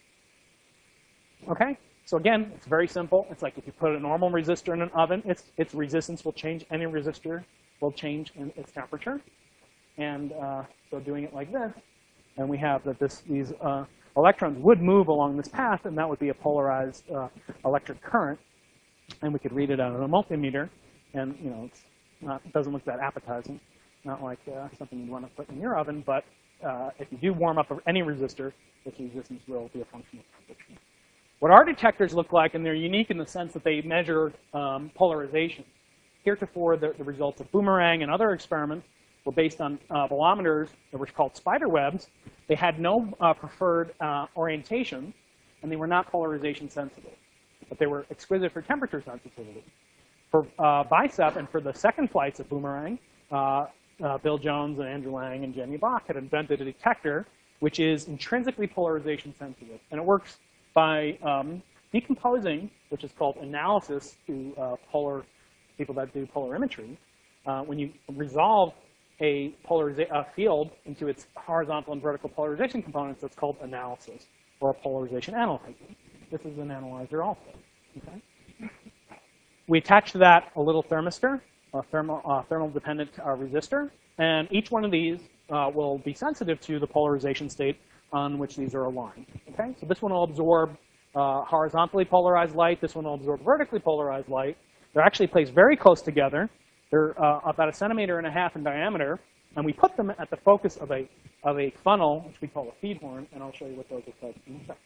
Okay? So again, it's very simple. It's like if you put a normal resistor in an oven, its, its resistance will change. Any resistor will change in its temperature. And uh, so doing it like this, and we have that this, these uh, electrons would move along this path, and that would be a polarized uh, electric current. And we could read it out of a multimeter. And you know, it's not, it doesn't look that appetizing, not like uh, something you'd want to put in your oven. But uh, if you do warm up any resistor, its resistance will be a function of temperature. What our detectors look like, and they're unique in the sense that they measure um, polarization. Heretofore, the, the results of Boomerang and other experiments were based on uh, bolometers that were called spider webs. They had no uh, preferred uh, orientation, and they were not polarization sensitive. But they were exquisite for temperature sensitivity. For uh, BICEP and for the second flights of Boomerang, uh, uh, Bill Jones and Andrew Lang and Jenny Bach had invented a detector which is intrinsically polarization sensitive. And it works by um, decomposing, which is called analysis to uh, polar people that do polarimetry. Uh, when you resolve a, a field into its horizontal and vertical polarization components, that's called analysis, or a polarization analyzer. This is an analyzer also. Okay? We attach to that a little thermistor, a thermal, uh, thermal dependent uh, resistor, and each one of these uh, will be sensitive to the polarization state on which these are aligned. Okay? So this one will absorb uh, horizontally polarized light. This one will absorb vertically polarized light. They're actually placed very close together. They're uh, about a centimeter and a half in diameter, and we put them at the focus of a of a funnel, which we call a feed horn, and I'll show you what those look like in a second.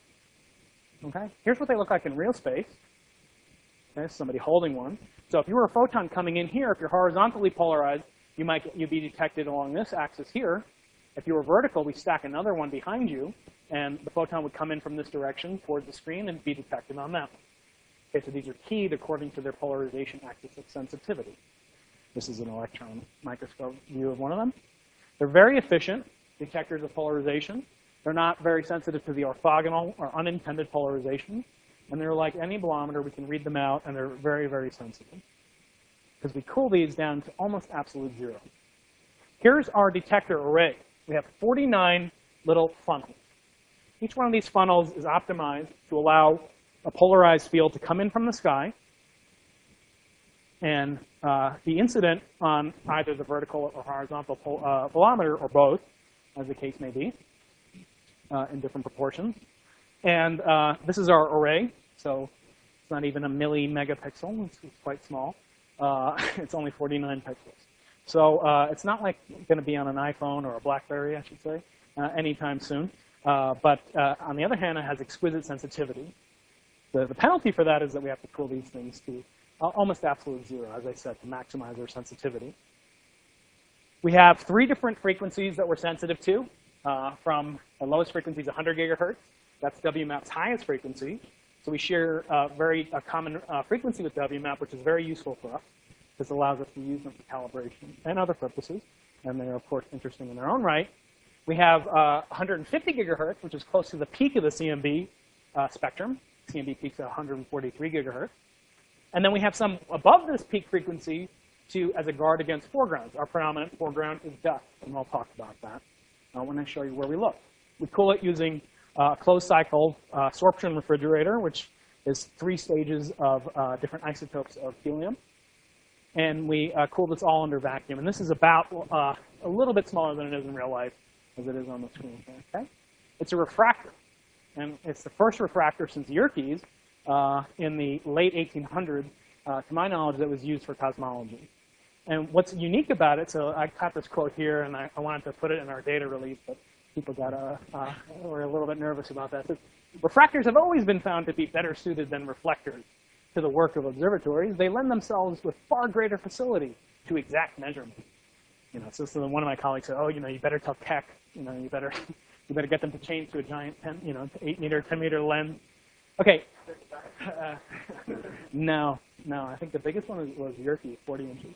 Okay? Here's what they look like in real space. Okay, somebody holding one. So if you were a photon coming in here, if you're horizontally polarized, you might get, you'd be detected along this axis here. If you were vertical, we stack another one behind you, and the photon would come in from this direction towards the screen and be detected on that one. Okay, so these are keyed according to their polarization axis of sensitivity. This is an electron microscope view of one of them. They're very efficient detectors of polarization. They're not very sensitive to the orthogonal or unintended polarization. And they're like any bolometer. We can read them out, and they're very, very sensitive. Because we cool these down to almost absolute zero. Here's our detector array. We have forty-nine little funnels. Each one of these funnels is optimized to allow a polarized field to come in from the sky and uh, be incident on either the vertical or horizontal pol uh, bolometer, or both, as the case may be, uh, in different proportions. And uh, this is our array. So it's not even a milli-megapixel. It's, it's quite small. Uh, it's only forty-nine pixels. So uh, it's not like going to be on an iPhone or a BlackBerry, I should say, uh, anytime soon. Uh, but uh, on the other hand, it has exquisite sensitivity. The, the penalty for that is that we have to cool these things to uh, almost absolute zero, as I said, to maximize their sensitivity. We have three different frequencies that we're sensitive to. Uh, from the lowest frequency is one hundred gigahertz. That's W MAP's highest frequency. So we share a very a common uh, frequency with W MAP, which is very useful for us. This allows us to use them for calibration and other purposes. And they are, of course, interesting in their own right. We have uh, one hundred fifty gigahertz, which is close to the peak of the C M B uh, spectrum. C M B peaks at one hundred forty-three gigahertz. And then we have some above this peak frequency, to as a guard against foregrounds. Our predominant foreground is dust, and I'll talk about that uh, when I show you where we look. We cool it using uh, a closed-cycle uh, sorption refrigerator, which is three stages of uh, different isotopes of helium. And we uh, cool this all under vacuum. And this is about uh, a little bit smaller than it is in real life, as it is on the screen here. Okay? It's a refractor. And it's the first refractor since Yerkes uh, in the late eighteen hundreds, uh, to my knowledge, that was used for cosmology. And what's unique about it, so I caught this quote here, and I, I wanted to put it in our data release, but people got uh, uh, were a little bit nervous about that. So refractors have always been found to be better suited than reflectors to the work of observatories. They lend themselves with far greater facility to exact measurement. You know, so, so one of my colleagues said, "Oh, you know, you better tell Keck, you know, you better, you better get them to change to a giant ten, you know, eight meter, ten meter lens." Okay. Uh, no, no. I think the biggest one was, was Yerkes, forty inches.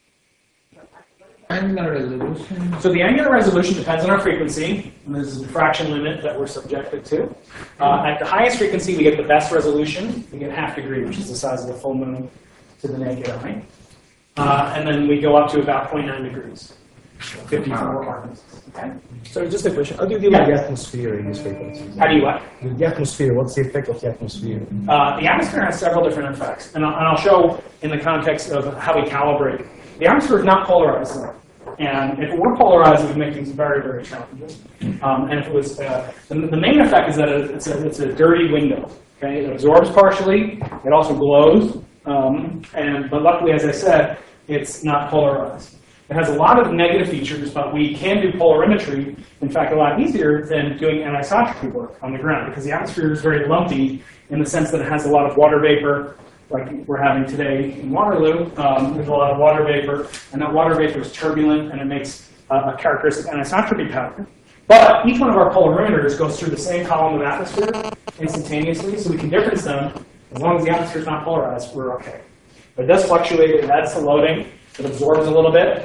Angular resolution. So the angular resolution depends on our frequency, and there's a diffraction limit that we're subjected to. Uh, at the highest frequency, we get the best resolution. We get half degree, which is the size of the full moon to the naked eye. Uh, and then we go up to about zero point nine degrees, fifty-four harmonics. Okay? So just a question, how do you deal Yeah. with the atmosphere in these frequencies? How do you what? With the atmosphere, what's the effect of the atmosphere? Uh, the atmosphere has several different effects, and I'll, and I'll show in the context of how we calibrate. The atmosphere is not polarized, though. And if it were polarized, it would make things very, very challenging. Um, and if it was, uh, the, the main effect is that it's a, it's a dirty window. Okay, it absorbs partially. It also glows. Um, and but luckily, as I said, it's not polarized. It has a lot of negative features, but we can do polarimetry, in fact, a lot easier than doing anisotropy work on the ground, because the atmosphere is very lumpy in the sense that it has a lot of water vapor, like we're having today in Waterloo. Um, there's a lot of water vapor, and that water vapor is turbulent, and it makes uh, a characteristic anisotropy pattern. But each one of our polarimeters goes through the same column of atmosphere instantaneously, so we can difference them. As long as the atmosphere is not polarized, we're okay. But it does fluctuate. It adds to loading. It absorbs a little bit,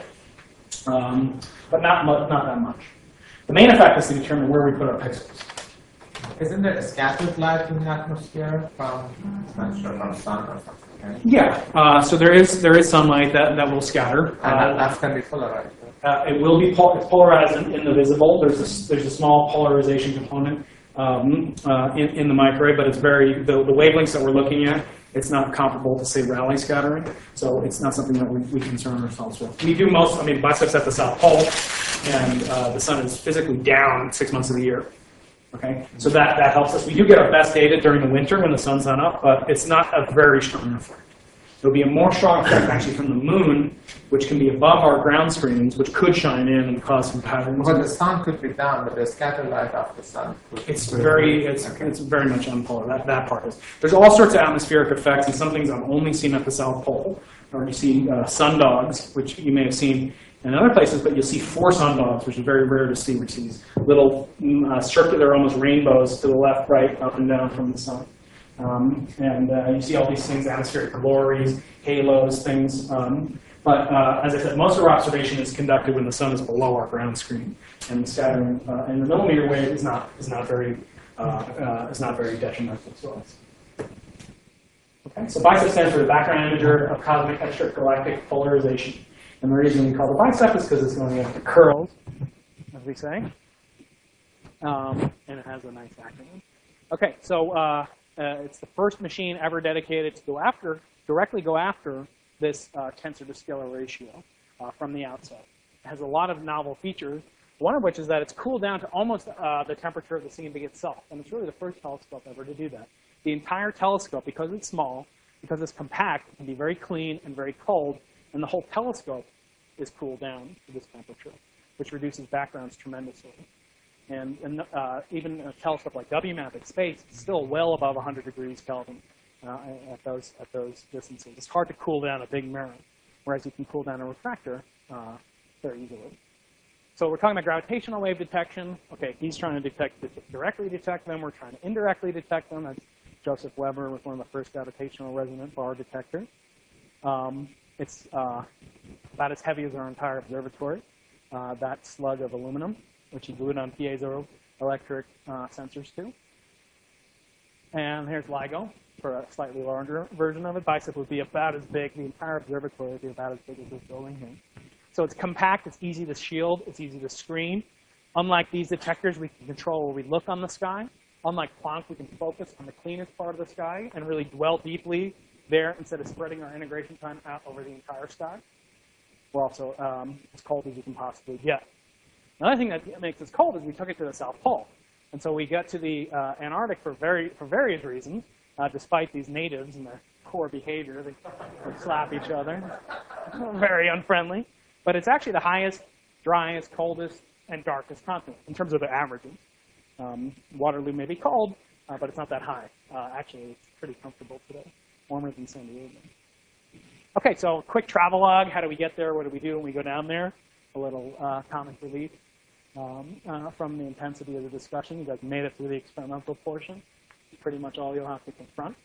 um, but not, mu not that much. The main effect is to determine where we put our pixels. Isn't there a scattered light in the atmosphere from, I'm not sure, from sun or something? Right? Yeah, uh, so there is there is sunlight that, that will scatter. And that, Uh, that's going to be polarized. uh, it will be pol it's polarized in, in the visible. There's a, there's a small polarization component um, uh, in, in the microwave, but it's very the, the wavelengths that we're looking at. It's not comparable to, say, Rayleigh scattering, so it's not something that we, we concern ourselves with. We do most, I mean, BICEP's at the South Pole, and uh, the sun is physically down six months of the year. Okay, so that, that helps us. We do get our best data during the winter when the sun's not up, but it's not a very strong effect. There'll be a more strong effect actually from the moon, which can be above our ground screens, which could shine in and cause some patterns. Well, the sun could be down, but the scattered light of the sun could It's very, it's, it's very much unpolar. That, that part is. There's all sorts of atmospheric effects, and some things I've only seen at the South Pole. Or you see uh, sundogs, which you may have seen in other places, but you'll see four sundogs, which is very rare to see, which is little uh, circular, almost rainbows to the left, right, up and down from the sun. Um, and uh, you see all these things, atmospheric glories, halos, things. Um, but uh, as I said, most of our observation is conducted when the sun is below our ground screen, and the scattering uh, in the millimeter wave is not is not very uh, uh, is not very detrimental to us. Okay, so BICEP stands for the background imager of cosmic extragalactic polarization. And the reason we call it BICEP is because it's going after curls, as we say. Um, and it has a nice acronym. Okay, so uh, uh, it's the first machine ever dedicated to go after, directly go after this uh, tensor to scalar ratio uh, from the outset. It has a lot of novel features, one of which is that it's cooled down to almost uh, the temperature of the C M B itself. And it's really the first telescope ever to do that. The entire telescope, because it's small, because it's compact, can be very clean and very cold, and the whole telescope is cooled down to this temperature, which reduces backgrounds tremendously. And, and uh, even a telescope like W MAP at space is still well above one hundred degrees Kelvin uh, at those at those distances. It's hard to cool down a big mirror, whereas you can cool down a refractor uh, very easily. So we're talking about gravitational wave detection. Okay, he's trying to detect directly detect them. We're trying to indirectly detect them. That's Joseph Weber was one of the first gravitational resonant bar detectors. Um, it's uh, about as heavy as our entire observatory, uh, that slug of aluminum, which you glued on piezoelectric uh, sensors to. And here's LIGO. for a slightly larger version of it. BICEP would be about as big, the entire observatory would be about as big as this building here. So it's compact, it's easy to shield, it's easy to screen. Unlike these detectors, we can control where we look on the sky. Unlike Planck, we can focus on the cleanest part of the sky and really dwell deeply there instead of spreading our integration time out over the entire sky. We're also um, as cold as you can possibly get. Another thing that makes us cold is we took it to the South Pole. And so we got to the uh, Antarctic for, very, for various reasons, uh, despite these natives and their poor behavior. They, they slap each other. Very unfriendly. But it's actually the highest, driest, coldest, and darkest continent in terms of the averages. Um, Waterloo may be cold, uh, but it's not that high. Uh, actually, it's pretty comfortable today, warmer than San Diego. OK, so quick travelogue. How do we get there? What do we do when we go down there? A little uh, comic relief. Um, uh, from the intensity of the discussion. You guys made it through the experimental portion. Pretty much all you'll have to confront.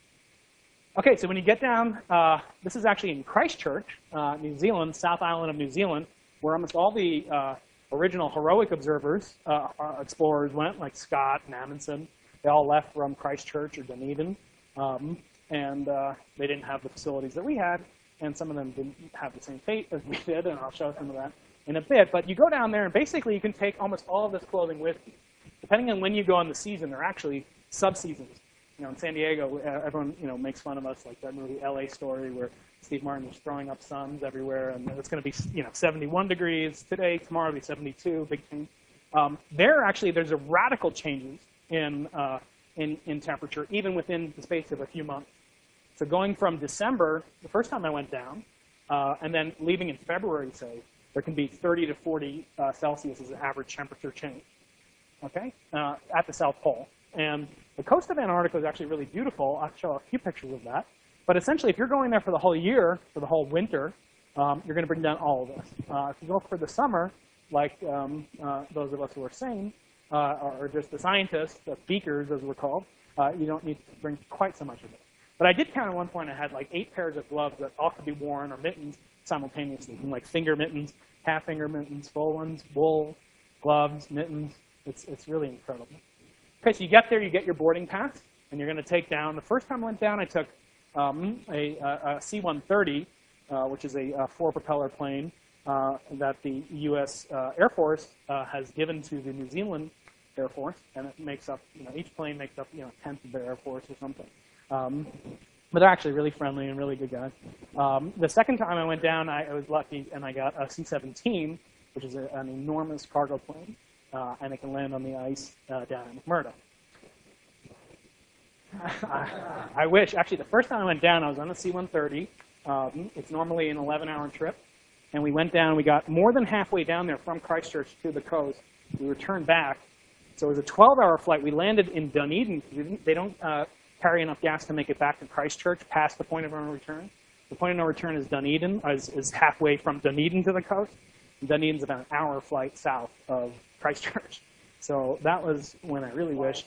OK, so when you get down, uh, this is actually in Christchurch, uh, New Zealand, South Island of New Zealand, where almost all the uh, original heroic observers, uh, explorers went, like Scott and Amundsen. They all left from Christchurch or Dunedin. Um, and uh, they didn't have the facilities that we had. And some of them didn't have the same fate as we did. And I'll show some of that in a bit, but you go down there and basically you can take almost all of this clothing with you. Depending on when you go in the season, there are actually sub-seasons. You know, in San Diego, everyone you know makes fun of us, like that movie L A Story, where Steve Martin was throwing up suns everywhere, and it's going to be you know seventy-one degrees today, tomorrow will be seventy-two, big change. Um, there actually, there's a radical changes in, uh, in in temperature, even within the space of a few months. So going from December, the first time I went down, uh, and then leaving in February, say, there can be thirty to forty uh, Celsius as an average temperature change, okay, uh, at the South Pole. And the coast of Antarctica is actually really beautiful. I'll show a few pictures of that. But essentially, if you're going there for the whole year, for the whole winter, um, you're going to bring down all of this. Uh, if you go for the summer, like um, uh, those of us who are sane, uh, or just the scientists, the speakers as we're called, uh, you don't need to bring quite so much of it. But I did count at one point I had like eight pairs of gloves that all could be worn, or mittens, simultaneously, like finger mittens, half finger mittens, full ones, wool, gloves, mittens. It's, it's really incredible. Okay, so you get there, you get your boarding pass, and you're going to take down. The first time I went down, I took um, a, a, a C one thirty, uh, which is a, a four-propeller plane uh, that the U S uh, Air Force uh, has given to the New Zealand Air Force, and it makes up, you know, each plane makes up, you know, a tenth of their Air Force or something. Um, But they're actually really friendly and really good guys. Um, the second time I went down, I, I was lucky, and I got a C seventeen, which is a, an enormous cargo plane, uh, and it can land on the ice uh, down in McMurdo. I, I wish. Actually, the first time I went down, I was on a C one thirty. Um, it's normally an eleven-hour trip. And we went down. We got more than halfway down there from Christchurch to the coast. We returned back. So it was a twelve-hour flight. We landed in Dunedin. They don't uh, carry enough gas to make it back to Christchurch past the point of no return. The point of no return is Dunedin, is, is halfway from Dunedin to the coast. Dunedin's about an hour flight south of Christchurch. So that was when I really wished.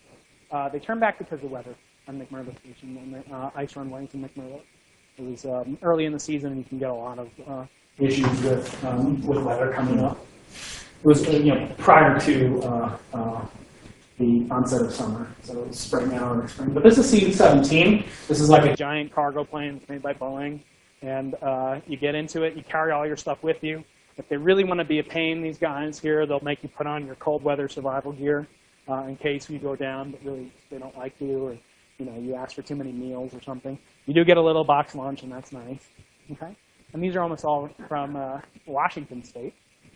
Uh, they turned back because of weather on McMurdo Station, and the uh, ice runways in McMurdo. It was um, early in the season, and you can get a lot of uh, issues with um, with weather coming up. It was uh, you know prior to uh, uh, the onset of summer, so it was spring now or spring. But this is C seventeen. This is like a giant cargo plane. It's made by Boeing, and uh, you get into it. You carry all your stuff with you. If they really want to be a pain, these guys here, they'll make you put on your cold weather survival gear uh, in case you go down, but really they don't like you, or you know you ask for too many meals or something. You do get a little box lunch, and that's nice. Okay, and these are almost all from uh, Washington State.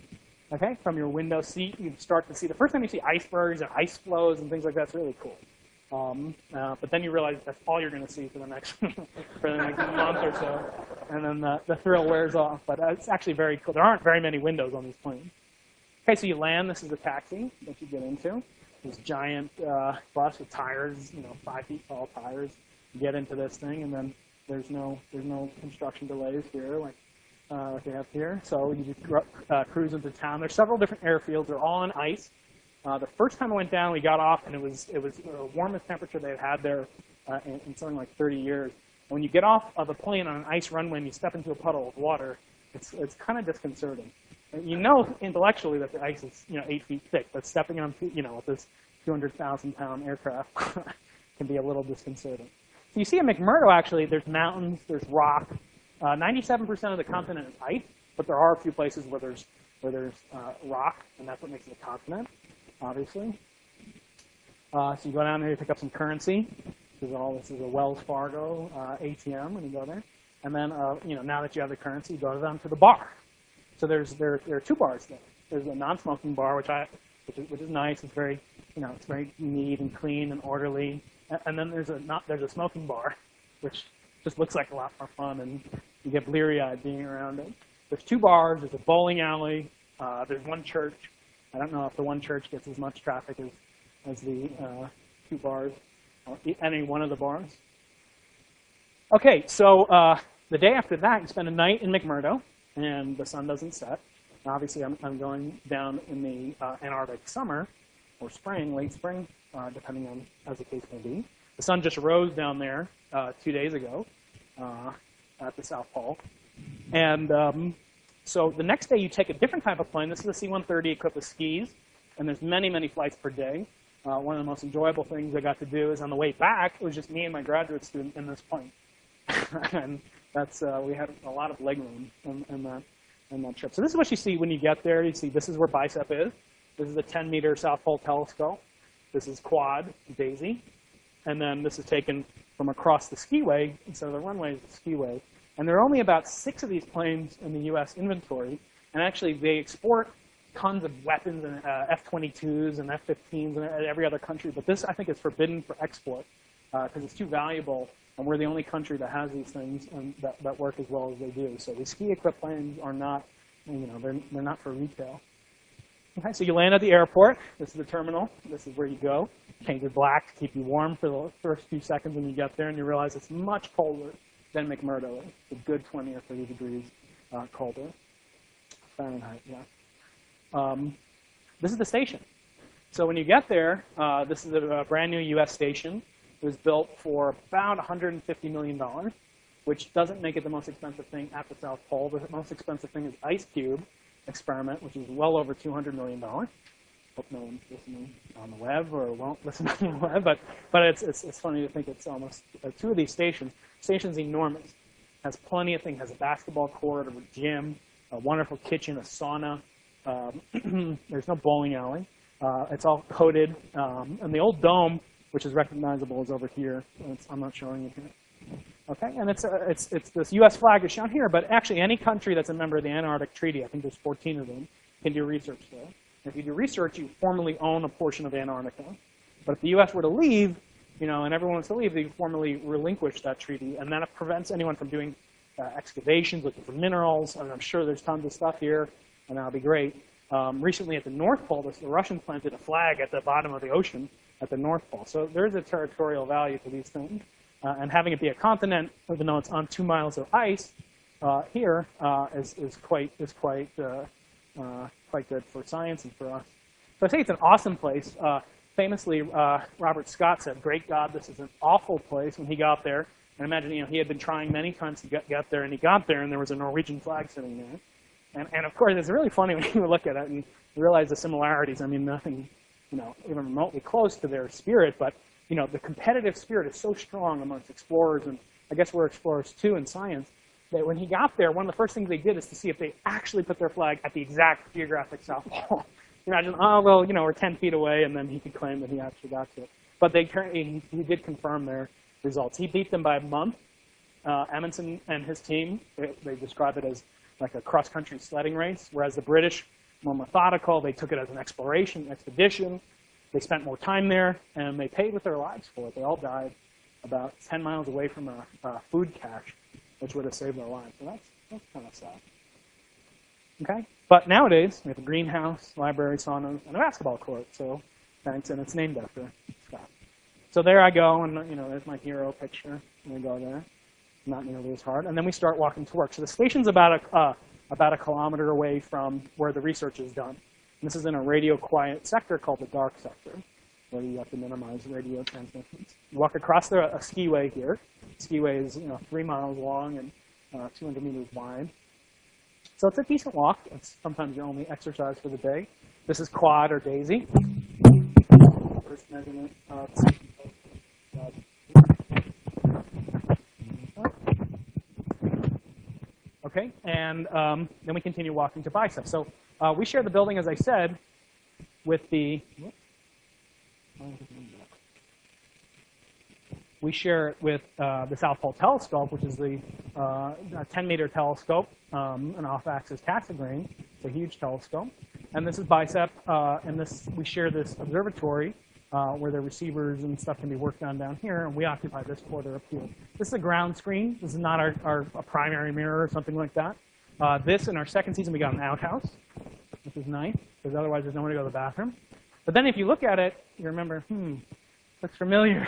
Okay, from your window seat, you start to see, the first time you see icebergs and ice floes and things like that, it's really cool. Um, uh, but then you realize that's all you're going to see for the next for the next month or so, and then the, the thrill wears off. But uh, it's actually very cool. There aren't very many windows on these planes. Okay, so you land. This is the taxi that you get into. This giant uh, bus with tires, you know, five feet tall tires. You get into this thing, and then there's no there's no construction delays here like. Uh, like they have here. So you just uh, cruise into town. There's several different airfields. They're all on ice. Uh, the first time I went down, we got off, and it was it was the warmest temperature they've had there uh, in, in something like thirty years. And when you get off of a plane on an ice runway and you step into a puddle of water, it's it's kind of disconcerting. And you know intellectually that the ice is you know eight feet thick, but stepping on you know with this two hundred thousand pound aircraft can be a little disconcerting. So you see in McMurdo, actually, there's mountains, there's rock. ninety-seven percent of the continent is ice, but there are a few places where there's where there's uh, rock, and that's what makes it a continent, obviously. Uh, so you go down there, you pick up some currency. This is all. This is a Wells Fargo uh, A T M when you go there, and then uh, you know now that you have the currency, you go down to the bar. So there's there there are two bars there. There's a non-smoking bar, which I which is, which is nice. It's very you know it's very neat and clean and orderly. And, and then there's a not there's a smoking bar, which just looks like a lot more fun, and you get bleary-eyed being around it. There's two bars. There's a bowling alley. Uh, there's one church. I don't know if the one church gets as much traffic as as the uh, two bars, or any one of the bars. Okay, so uh, the day after that, you spend a night in McMurdo, and the sun doesn't set. Obviously, I'm, I'm going down in the uh, Antarctic summer, or spring, late spring, uh, depending on as the case may be. The sun just rose down there uh, two days ago uh, at the South Pole. And um, so the next day, you take a different type of plane. This is a C one thirty equipped with skis, and there's many, many flights per day. Uh, one of the most enjoyable things I got to do is on the way back, it was just me and my graduate student in this plane. And that's, uh, we had a lot of leg room in, in, that, in that trip. So this is what you see when you get there. You see this is where BICEP is. This is a ten meter South Pole telescope. This is Quad, Daisy. And then this is taken from across the skiway. Instead of the runway is the skiway. And there are only about six of these planes in the U S inventory. And actually, they export tons of weapons and uh, F twenty-twos and F fifteens in every other country. But this, I think, is forbidden for export because uh, it's too valuable. And we're the only country that has these things and that, that work as well as they do. So these ski-equipped planes are not, you know, they're, they're not for retail. Okay, so you land at the airport. This is the terminal. This is where you go. Painted black to keep you warm for the first few seconds when you get there, and you realize it's much colder than McMurdo is. It's a good twenty or thirty degrees uh, colder. Fahrenheit, yeah. Um, this is the station. So when you get there, uh, this is a, a brand new U S station. It was built for about one hundred fifty million dollars, which doesn't make it the most expensive thing at the South Pole. The most expensive thing is IceCube experiment, which is well over two hundred million dollars. Hope no one's listening on the web or won't listen on the web, but, but it's, it's, it's funny to think it's almost uh, two of these stations. Station's enormous. Has plenty of things. Has a basketball court, a gym, a wonderful kitchen, a sauna. Um, there's no bowling alley. Uh, it's all coated. Um, and the old dome, which is recognizable, is over here. It's, I'm not showing it here. Okay, and it's, uh, it's, it's this U S flag is shown here, but actually any country that's a member of the Antarctic Treaty, I think there's fourteen of them, can do research there. And if you do research, you formally own a portion of Antarctica. But if the U S were to leave, you know, and everyone wants to leave, they formally relinquish that treaty, and that prevents anyone from doing uh, excavations, looking for minerals. And I'm sure there's tons of stuff here, and that'll be great. Um, recently at the North Pole, the Russians planted a flag at the bottom of the ocean at the North Pole. So there is a territorial value to these things. Uh, and having it be a continent, even though it's on two miles of ice, uh, here uh, is, is quite, is quite, uh, uh, quite good for science and for us. So I think it's an awesome place. Uh, famously, uh, Robert Scott said, "Great God, this is an awful place," when he got there. And imagine, you know, he had been trying many times to get, get there, and he got there, and there was a Norwegian flag sitting there. And, and of course, it's really funny when you look at it and realize the similarities. I mean, nothing, you know, even remotely close to their spirit, but, you know, the competitive spirit is so strong amongst explorers, and I guess we're explorers too in science, that when he got there, one of the first things they did is to see if they actually put their flag at the exact geographic South Pole. Imagine, oh, well, you know, we're ten feet away, and then he could claim that he actually got to it. But they he, he did confirm their results. He beat them by a month. Uh, Amundsen and his team, they, they describe it as like a cross-country sledding race, whereas the British, more methodical, they took it as an exploration, expedition. They spent more time there, and they paid with their lives for it. They all died about ten miles away from a, a food cache, which would have saved their lives. So that's, that's kind of sad. Okay? But nowadays, we have a greenhouse, library, saunas, and a basketball court. So thanks, and it's named after Scott. So there I go, and you know, there's my hero picture. And we go there. Not nearly as hard. And then we start walking to work. So the station's about a, uh, about a kilometer away from where the research is done. And this is in a radio quiet sector called the dark sector, where you have to minimize radio transmissions. You walk across the, a skiway here. Skiway is, you know, three miles long and uh, two hundred meters wide. So it's a decent walk. It's sometimes your only exercise for the day. This is Quad or Daisy. First measurement of Okay, and um, then we continue walking to BICEP. So uh, we share the building, as I said, with the. We share it with uh, the South Pole Telescope, which is the uh, ten meter telescope, um, an off-axis Cassegrain. It's a huge telescope. And this is BICEP, uh, and this we share this observatory uh, where the receivers and stuff can be worked on down here, and we occupy this quarter up here. This is a ground screen. This is not our, our a primary mirror or something like that. Uh, this, in our second season, we got an outhouse, which is nice, because otherwise there's nowhere to go to the bathroom. But then if you look at it, you remember, hmm, looks familiar.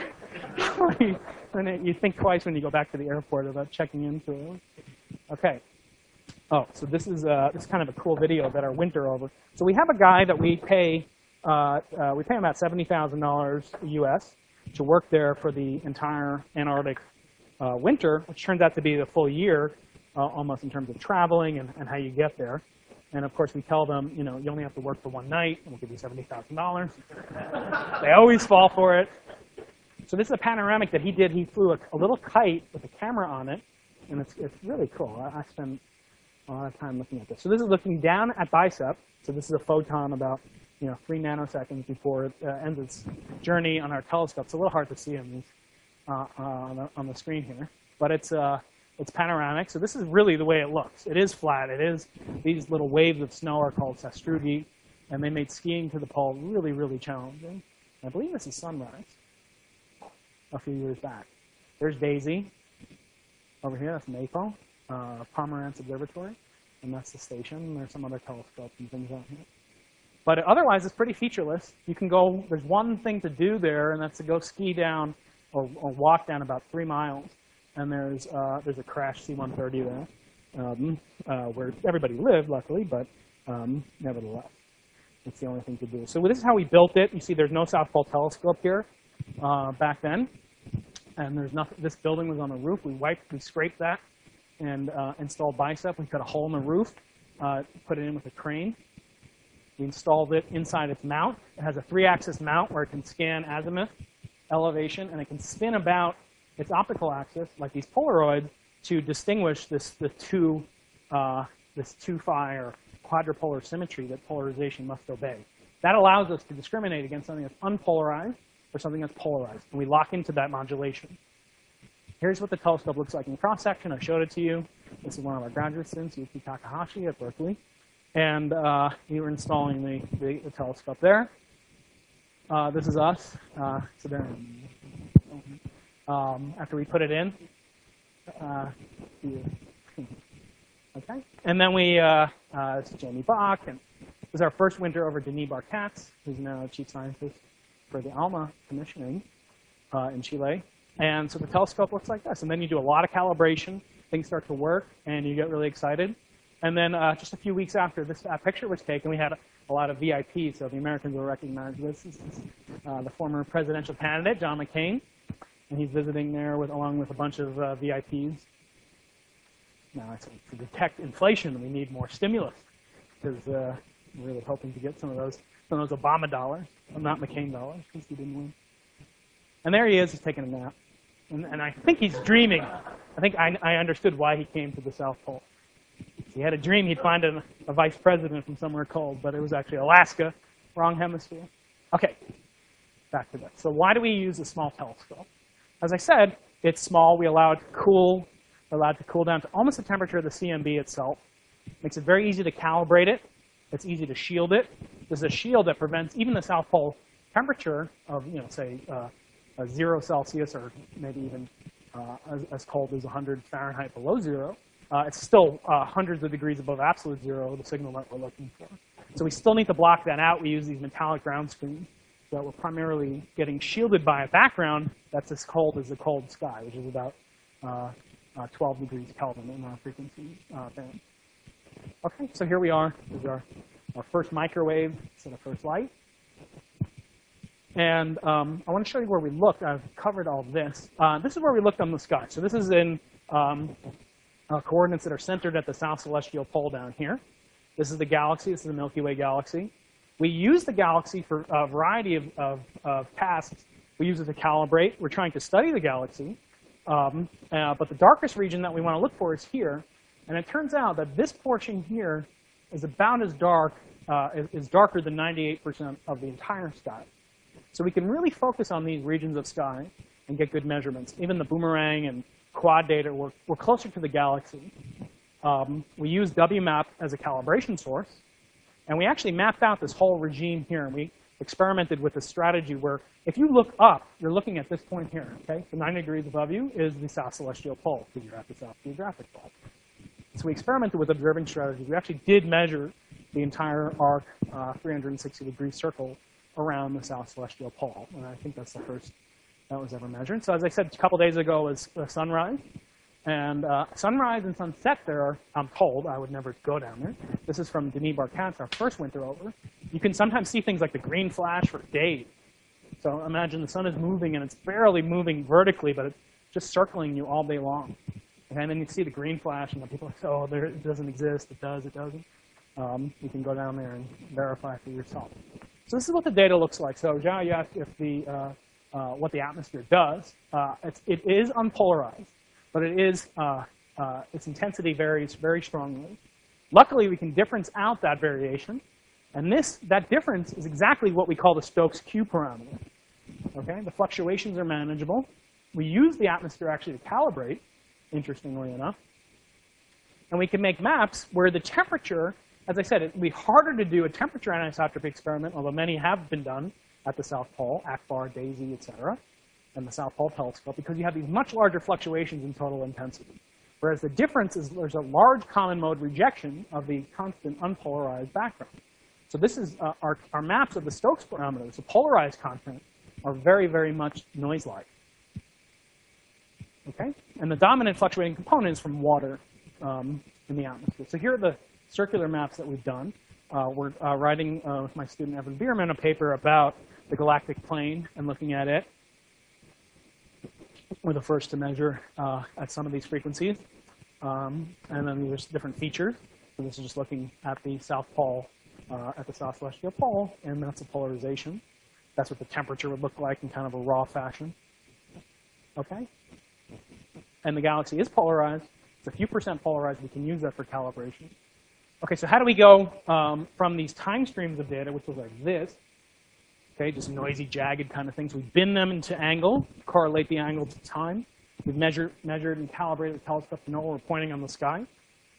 And it, you think twice when you go back to the airport about checking into it. Okay. Oh, so this is uh, this is kind of a cool video that our winter over. So we have a guy that we pay uh, uh, we pay him about seventy thousand dollars U S to work there for the entire Antarctic uh, winter, which turns out to be the full year, uh, almost in terms of traveling and, and how you get there. And of course, we tell them, you know, you only have to work for one night, and we'll give you seventy thousand dollars. They always fall for it. So this is a panoramic that he did. He flew a, a little kite with a camera on it, and it's it's really cool. I, I spent a lot of time looking at this. So this is looking down at BICEP. So this is a photon about, you know, three nanoseconds before it uh, ends its journey on our telescope. It's a little hard to see on, these, uh, uh, on, the, on the screen here, but it's uh, it's panoramic. So this is really the way it looks. It is flat. It is these little waves of snow are called sastrugi, and they made skiing to the pole really, really challenging. I believe this is sunrise a few years back. There's Daisy over here. That's Maypo, uh, Pomerantz Observatory, and that's the station. There's some other telescopes and things out here. But otherwise, it's pretty featureless. You can go. There's one thing to do there, and that's to go ski down or, or walk down about three miles. And there's uh, there's a crashed C one thirty there, um, uh, where everybody lived, luckily, but um, nevertheless, it's the only thing to do. So this is how we built it. You see, there's no South Pole Telescope here uh, back then, and there's nothing. This building was on the roof. We wiped, we scraped that, and uh, installed BICEP. We cut a hole in the roof, uh, put it in with a crane. We installed it inside its mount. It has a three-axis mount where it can scan azimuth, elevation, and it can spin about its optical axis, like these Polaroids, to distinguish this the two uh, this two phi or quadrupolar symmetry that polarization must obey. That allows us to discriminate against something that's unpolarized or something that's polarized, and we lock into that modulation. Here's what the telescope looks like in cross section. I showed it to you. This is one of our graduate students, Yuki Takahashi at Berkeley, and uh, we were installing the, the, the telescope there. Uh, this is us. Uh, so there. Um, after we put it in. Uh, okay. And then we, uh, uh, this is Jamie Bach, and this is our first winter over Denis Barkatz, who's now chief scientist for the ALMA commissioning uh, in Chile. And so the telescope looks like this. And then you do a lot of calibration, things start to work, and you get really excited. And then uh, just a few weeks after this uh, picture was taken, we had a, a lot of V I Ps, so the Americans will recognize this. This is uh, the former presidential candidate, John McCain. And he's visiting there with, along with a bunch of uh, V I Ps. Now, I said, to detect inflation, we need more stimulus, because uh, we're really hoping to get some of those, some of those Obama dollars, not McCain dollars, because he didn't win. And there he is, he's taking a nap. And, and I think he's dreaming. I think I, I understood why he came to the South Pole. He had a dream he'd find a, a vice president from somewhere cold, but it was actually Alaska, wrong hemisphere. Okay, back to that. So why do we use a small telescope? As I said, it's small. We allow it to cool. We're allowed to cool down to almost the temperature of the C M B itself. Makes it very easy to calibrate it. It's easy to shield it. There's a shield that prevents even the South Pole temperature of, you know, say, uh, a zero Celsius or maybe even uh, as, as cold as one hundred Fahrenheit below zero. Uh, it's still uh, hundreds of degrees above absolute zero, the signal that we're looking for. So we still need to block that out. We use these metallic ground screens. So we're primarily getting shielded by a background that's as cold as the cold sky, which is about uh, uh, twelve degrees Kelvin in our frequency uh, band. Okay, so here we are. This is our, our first microwave, so the first light. And um, I want to show you where we looked. I've covered all this. Uh, this is where we looked on the sky. So this is in um, uh, coordinates that are centered at the south celestial pole down here. This is the galaxy. This is the Milky Way galaxy. We use the galaxy for a variety of, of, of tasks. We use it to calibrate. We're trying to study the galaxy. Um, uh, but the darkest region that we want to look for is here. And it turns out that this portion here is about as dark, uh, is, is darker than ninety-eight percent of the entire sky. So we can really focus on these regions of sky and get good measurements. Even the boomerang and quad data, we're, we're closer to the galaxy. Um, we use W map as a calibration source. And we actually mapped out this whole regime here. And we experimented with a strategy where if you look up, you're looking at this point here. Okay? So ninety degrees above you is the south celestial pole, because you're at the south geographic pole. So we experimented with observing strategies. We actually did measure the entire arc, uh, three hundred sixty degree circle around the south celestial pole. And I think that's the first that was ever measured. So as I said a couple days ago was uh, sunrise. And uh, sunrise and sunset there, I'm told, I would never go down there. This is from Denis Barkatz, our first winter over. You can sometimes see things like the green flash for days. So imagine the sun is moving, and it's barely moving vertically, but it's just circling you all day long. And then you see the green flash, and the people say, oh, there, it doesn't exist. It does, it doesn't. Um, you can go down there and verify for yourself. So this is what the data looks like. So Zhao, you asked if the, uh, uh, what the atmosphere does. Uh, it's, it is unpolarized. But it is, uh, uh, its intensity varies very strongly. Luckily, we can difference out that variation. And this, that difference is exactly what we call the Stokes Q parameter. Okay? The fluctuations are manageable. We use the atmosphere actually to calibrate, interestingly enough. And we can make maps where the temperature, as I said, it would be harder to do a temperature anisotropy experiment, although many have been done at the South Pole, ACBAR, DAISY, et cetera, and the South Pole Telescope, because you have these much larger fluctuations in total intensity. Whereas the difference is there's a large common mode rejection of the constant unpolarized background. So this is uh, our, our maps of the Stokes parameters. The polarized content are very, very much noise-like. Okay? And the dominant fluctuating component is from water um, in the atmosphere. So here are the circular maps that we've done. Uh, we're uh, writing uh, with my student Evan Bierman a paper about the galactic plane and looking at it. We're the first to measure uh, at some of these frequencies. Um, and then there's different features. So this is just looking at the South Pole, uh, at the South Celestial Pole, and that's a polarization. That's what the temperature would look like in kind of a raw fashion. Okay? And the galaxy is polarized. It's a few percent polarized. We can use that for calibration. Okay, so how do we go um, from these time streams of data, which was like this, okay, just noisy, jagged kind of things. We bin them into angle, correlate the angle to time. We've measured, measured and calibrated the telescope to know where we're pointing on the sky. And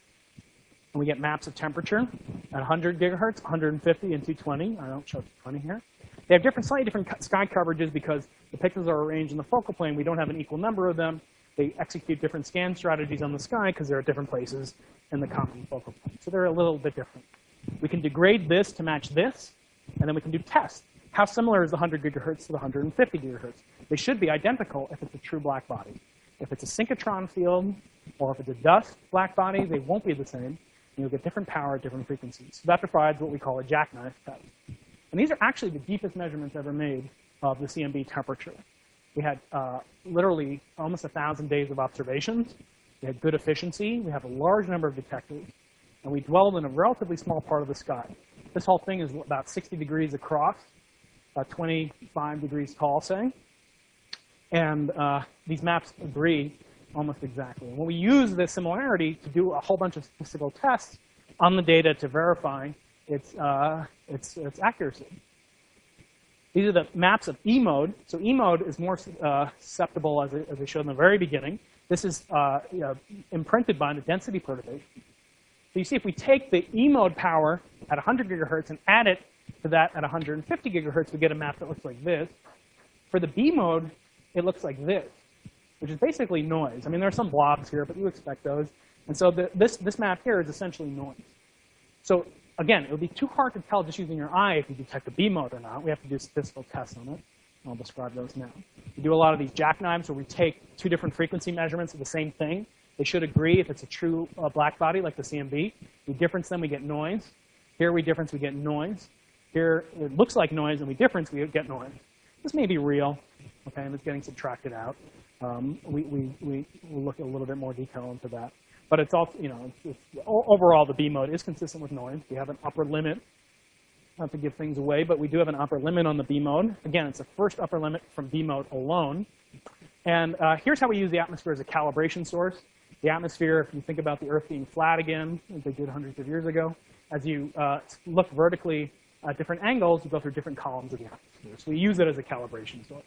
we get maps of temperature at one hundred gigahertz, one hundred fifty, and two twenty. I don't show two twenty here. They have different, slightly different sky coverages because the pixels are arranged in the focal plane. We don't have an equal number of them. They execute different scan strategies on the sky because they're at different places in the common focal plane. So they're a little bit different. We can degrade this to match this, and then we can do tests. How similar is the one hundred gigahertz to the one hundred fifty gigahertz? They should be identical if it's a true black body. If it's a synchrotron field, or if it's a dust black body, they won't be the same. And you'll get different power at different frequencies. So that provides what we call a jackknife test. And these are actually the deepest measurements ever made of the C M B temperature. We had uh, literally almost one thousand days of observations. We had good efficiency. We have a large number of detectors. And we dwelled in a relatively small part of the sky. This whole thing is about sixty degrees across. About twenty-five degrees tall, say. And uh, these maps agree almost exactly. And when we use this similarity to do a whole bunch of statistical tests on the data to verify its, uh, its, its accuracy. These are the maps of E mode. So E mode is more uh, susceptible, as I, as I showed in the very beginning. This is uh, you know, imprinted by the density perturbation. So you see, if we take the E mode power at one hundred gigahertz and add it to that at one hundred fifty gigahertz, we get a map that looks like this. For the B mode, it looks like this, which is basically noise. I mean, there are some blobs here, but you expect those. And so the, this, this map here is essentially noise. So again, it would be too hard to tell just using your eye if you detect a B mode or not. We have to do statistical tests on it. I'll describe those now. We do a lot of these jackknives where we take two different frequency measurements of the same thing. They should agree if it's a true uh, black body, like the C M B. We difference them, we get noise. Here we difference, we get noise. Here it looks like noise, and we difference, we get noise. This may be real, okay, and it's getting subtracted out. Um, we, we, we will look at a little bit more detail into that. But it's all, you know, it's, it's, overall the B mode is consistent with noise. We have an upper limit, not to give things away, but we do have an upper limit on the B mode. Again, it's the first upper limit from B mode alone. And uh, here's how we use the atmosphere as a calibration source. The atmosphere, if you think about the Earth being flat again, as they did hundreds of years ago, as you uh, look vertically at different angles, you go through different columns of the atmosphere. So we use it as a calibration source.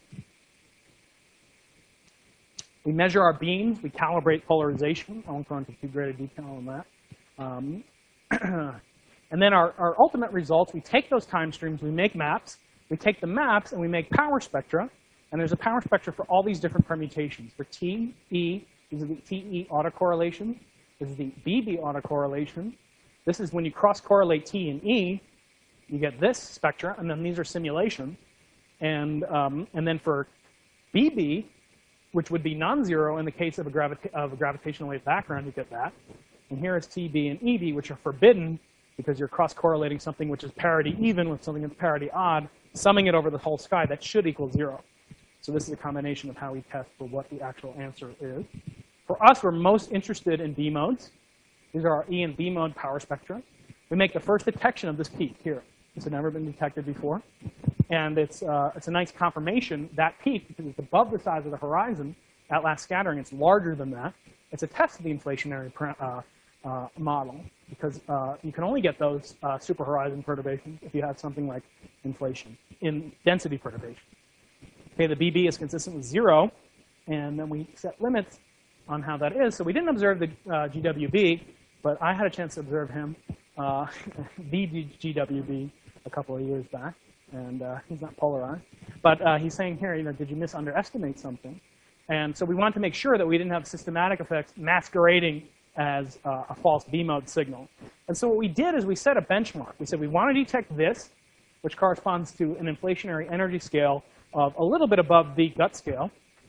We measure our beams. We calibrate polarization. I won't go into too great a detail on that. Um, and then our, our ultimate results, we take those time streams, we make maps. We take the maps and we make power spectra. And there's a power spectra for all these different permutations. For T, E, these are the T E autocorrelation. This is the B B autocorrelation. This is when you cross-correlate T and E, you get this spectra, and then these are simulations. And, um, and then for B B, which would be non-zero in the case of a, gravita of a gravitational wave background, you get that. And here is T B and E B, which are forbidden because you're cross-correlating something which is parity even with something that's parity odd, summing it over the whole sky. That should equal zero. So this is a combination of how we test for what the actual answer is. For us, we're most interested in B modes. These are our E and B mode power spectra. We make the first detection of this peak here. This had never been detected before. And it's, uh, it's a nice confirmation, that peak, because it's above the size of the horizon, at last scattering, it's larger than that. It's a test of the inflationary uh, uh, model, because uh, you can only get those uh, super horizon perturbations if you have something like inflation in density perturbation. Okay, the B B is consistent with zero, and then we set limits on how that is. So we didn't observe the uh, G W B, but I had a chance to observe him, uh, the G W B, a couple of years back, and uh, he's not polarized. But uh, he's saying here, you know, did you misunderestimate something? And so we wanted to make sure that we didn't have systematic effects masquerading as uh, a false B mode signal. And so what we did is we set a benchmark. We said we want to detect this, which corresponds to an inflationary energy scale of a little bit above the gut scale.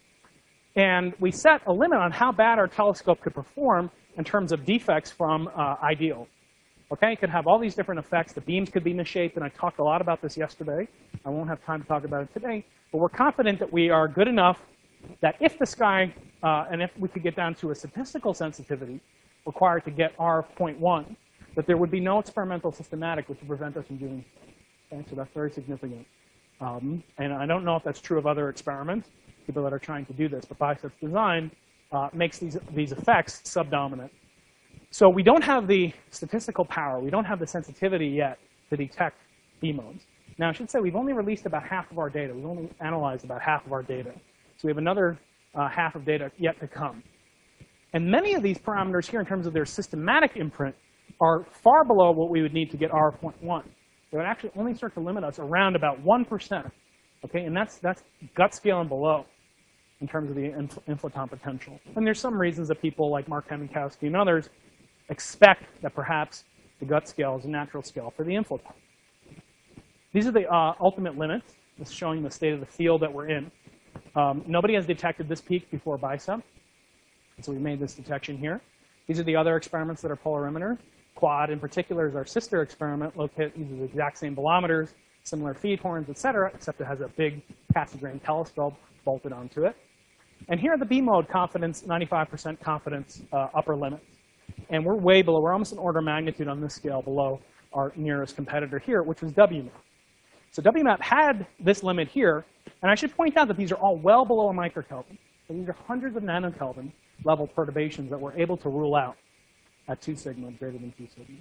And we set a limit on how bad our telescope could perform in terms of defects from uh, ideal. Okay, it could have all these different effects. The beams could be misshaped, and I talked a lot about this yesterday. I won't have time to talk about it today. But we're confident that we are good enough that if the sky, uh, and if we could get down to a statistical sensitivity required to get R of zero point one, that there would be no experimental systematic which would prevent us from doing so. Okay, so that's very significant. Um, and I don't know if that's true of other experiments, people that are trying to do this, but BICEP's design uh, makes these, these effects subdominant. So we don't have the statistical power. We don't have the sensitivity yet to detect B modes. Now, I should say we've only released about half of our data. We've only analyzed about half of our data. So we have another uh, half of data yet to come. And many of these parameters here, in terms of their systematic imprint, are far below what we would need to get R of zero point one. They would actually only start to limit us around about one percent. Okay, and that's, that's gut scale and below in terms of the infl inflaton potential. And there's some reasons that people like Mark Heminkowski and others expect that perhaps the gut scale is a natural scale for the inflaton. These are the uh, ultimate limits. This is showing the state of the field that we're in. Um, nobody has detected this peak before BICEP, so we made this detection here. These are the other experiments that are polarimeter. Quad, in particular, is our sister experiment, located uses the exact same bolometers, similar feed horns, et cetera, except it has a big Cassegrain telescope bolted onto it. And here are the B mode confidence, ninety-five percent confidence uh, upper limits. And we're way below, we're almost an order of magnitude on this scale below our nearest competitor here, which was W map. So W map had this limit here, and I should point out that these are all well below a microkelvin. So these are hundreds of nanokelvin level perturbations that we're able to rule out at two sigma, greater than two sigma.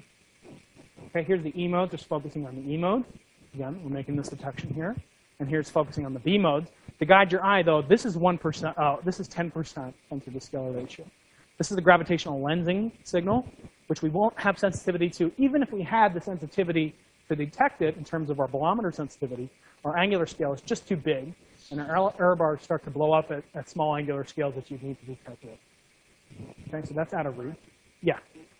Okay, here's the E mode, just focusing on the E mode. Again, we're making this detection here. And here's focusing on the B modes. To guide your eye, though, this is one percent, uh, this is ten percent sensor to scalar ratio. This is the gravitational lensing signal, which we won't have sensitivity to, even if we had the sensitivity to detect it in terms of our bolometer sensitivity. Our angular scale is just too big, and our error bars start to blow up at, at small angular scales that you need to detect it. Okay, so that's out of reach. Yeah.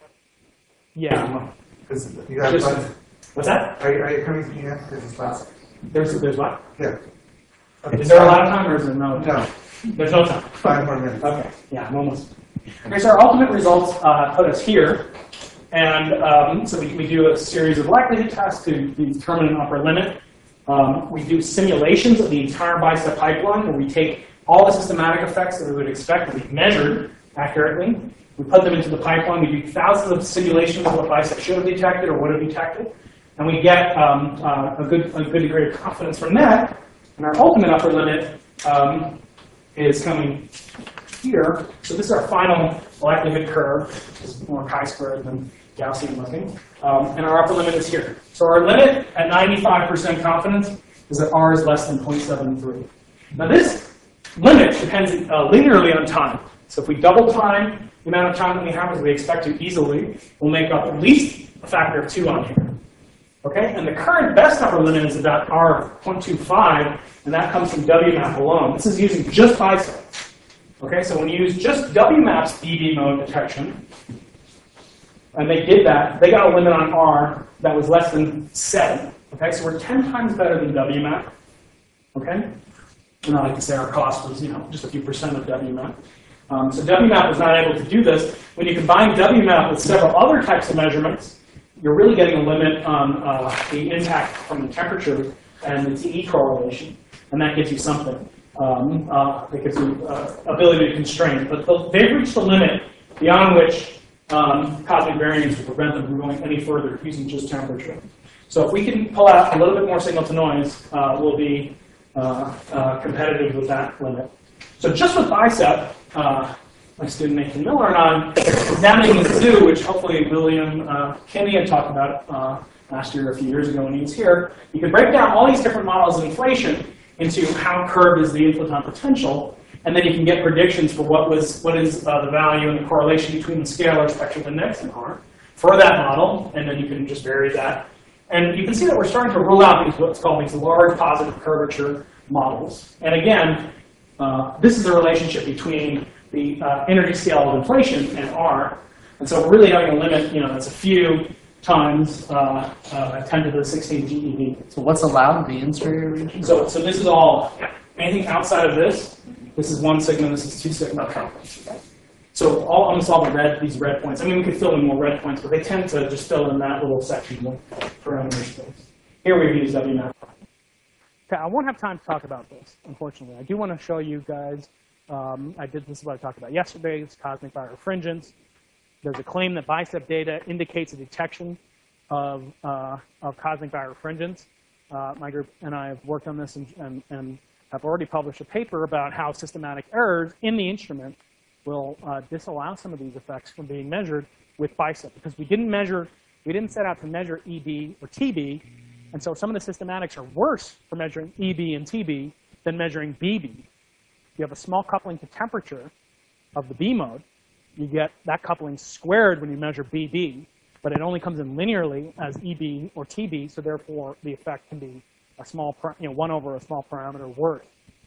Yeah. Because you got Just- lots- What's that? Are you, are you coming to me after this class? There's, there's what? Yeah. Is there a lot of time or is there no time? No, There's no time. five more minutes. Okay, yeah, I'm almost. Okay, so our ultimate results uh, put us here. And um, so we, we do a series of likelihood tests to determine an upper limit. Um, we do simulations of the entire BICEP pipeline where we take all the systematic effects that we would expect to be measured accurately. We put them into the pipeline. We do thousands of simulations of what BICEP should have detected or would have detected. And we get um, uh, a, good, a good degree of confidence from that. And our ultimate upper limit um, is coming here. So this is our final likelihood curve. It's more chi-squared than Gaussian looking. Um, and our upper limit is here. So our limit at ninety-five percent confidence is that R is less than zero point seven three. Now this limit depends uh, linearly on time. So if we double time the amount of time that we have as we expect to easily, we'll make up at least a factor of two on here. Okay, and the current best upper limit is about R zero point two five, and that comes from W map alone. This is using just BISEP. Okay, so when you use just W map's B B mode detection, and they did that, they got a limit on R that was less than seven. Okay, so we're ten times better than W map. Okay, and I like to say our cost was, you know, just a few percent of W map. Um, so W map was not able to do this. When you combine W map with several other types of measurements, you're really getting a limit on uh, the impact from the temperature and the T E correlation, and that gives you something. Um, uh, that gives you uh, ability to constrain. But the, they've reached the limit beyond which um, cosmic variance will prevent them from going any further using just temperature. So if we can pull out a little bit more signal to noise, uh, we'll be uh, uh, competitive with that limit. So just with BISEP, uh, my student Nathan Miller and I examining the zoo, which hopefully William uh, Kinney had talked about uh, last year, a few years ago when he was here, you can break down all these different models of inflation into how curved is the inflaton potential, and then you can get predictions for what was what is uh, the value and the correlation between the scalar spectral index and R for that model, and then you can just vary that. And you can see that we're starting to rule out these what's called these large positive curvature models. And again, uh, this is a relationship between the uh, energy scale of inflation and R, and so we're really having a limit. You know, that's a few times uh, uh, ten to the sixteen G E V. So what's allowed in the interior region? So, so this is all, anything outside of this, this is one sigma, this is two sigma. So all, almost all the red, these red points, I mean, we could fill in more red points, but they tend to just fill in that little section of parameter space. Here we've used W map. Okay, I won't have time to talk about this, unfortunately. I do want to show you guys, um, I did this is what I talked about yesterday, it's cosmic birefringence. There's a claim that BISEP data indicates a detection of, uh, of cosmic birefringence. Uh, my group and I have worked on this and, and, and have already published a paper about how systematic errors in the instrument will uh, disallow some of these effects from being measured with BISEP, because we didn't measure, we didn't set out to measure E B or T B, and so some of the systematics are worse for measuring E B and T B than measuring B B. You have a small coupling to temperature of the B mode. You get that coupling squared when you measure B B, but it only comes in linearly as E B or T B, so therefore the effect can be a small, you know, one over a small parameter worth.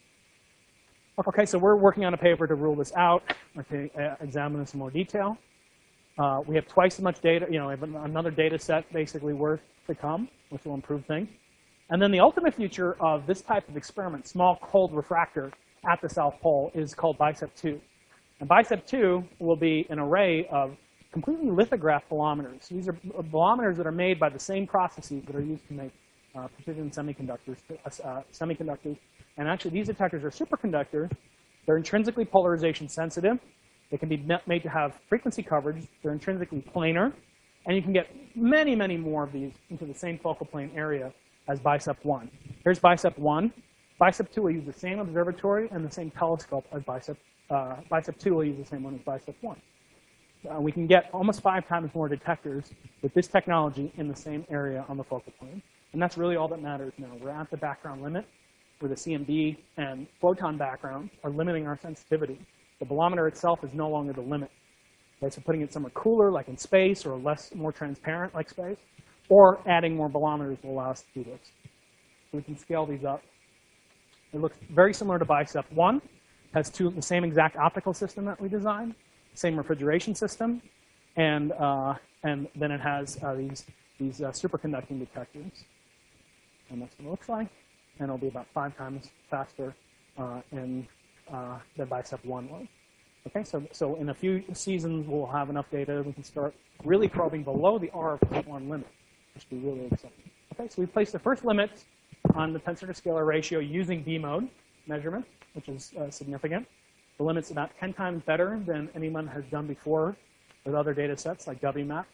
Okay, so we're working on a paper to rule this out, or to uh, examine this in more detail. Uh, we have twice as much data, you know, we have another data set basically worth to come, which will improve things. And then the ultimate future of this type of experiment, small cold refractor at the South Pole, is called BISEP two. And BISEP two will be an array of completely lithographed bolometers. These are bolometers that are made by the same processes that are used to make uh, precision semiconductors, uh, semiconductors. And actually, these detectors are superconductors. They're intrinsically polarization sensitive. They can be made to have frequency coverage. They're intrinsically planar. And you can get many, many more of these into the same focal plane area as BISEP one. Here's BISEP one. BISEP two will use the same observatory and the same telescope as BISEP. Uh, BISEP two will use the same one as BISEP one. Uh, we can get almost five times more detectors with this technology in the same area on the focal plane. And that's really all that matters now. We're at the background limit, where the C M B and photon background are limiting our sensitivity. The bolometer itself is no longer the limit. Okay, so putting it somewhere cooler, like in space, or less, more transparent, like space, or adding more bolometers will allow us to do this. So we can scale these up. It looks very similar to BISEP one. Has two, the same exact optical system that we designed, same refrigeration system, and uh, and then it has uh, these these uh, superconducting detectors. And that's what it looks like. And it'll be about five times faster uh, in, uh, than BISEP one was. Okay, so, so in a few seasons, we'll have enough data. We can start really probing below the R of zero point one limit, which will be really exciting. Okay, so we placed the first limit on the tensor to scalar ratio using B mode measurement, which is uh, significant. The limit's about ten times better than anyone has done before with other data sets like W map.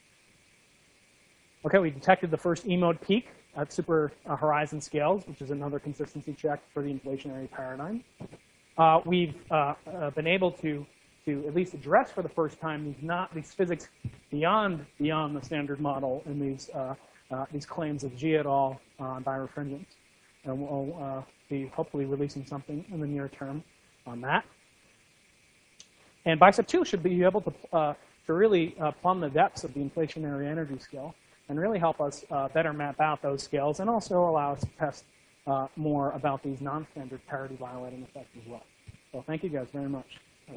Okay, we detected the first E mode peak at super uh, horizon scales, which is another consistency check for the inflationary paradigm. uh, we've uh, uh, been able to to at least address for the first time these not these physics beyond beyond the standard model and these uh, uh, these claims of G et al. On birefringence, and we'll uh, be hopefully releasing something in the near term on that. And BICEP two should be able to uh, to really uh, plumb the depths of the inflationary energy scale and really help us uh, better map out those scales and also allow us to test uh, more about these non-standard parity violating effects as well. So thank you guys very much.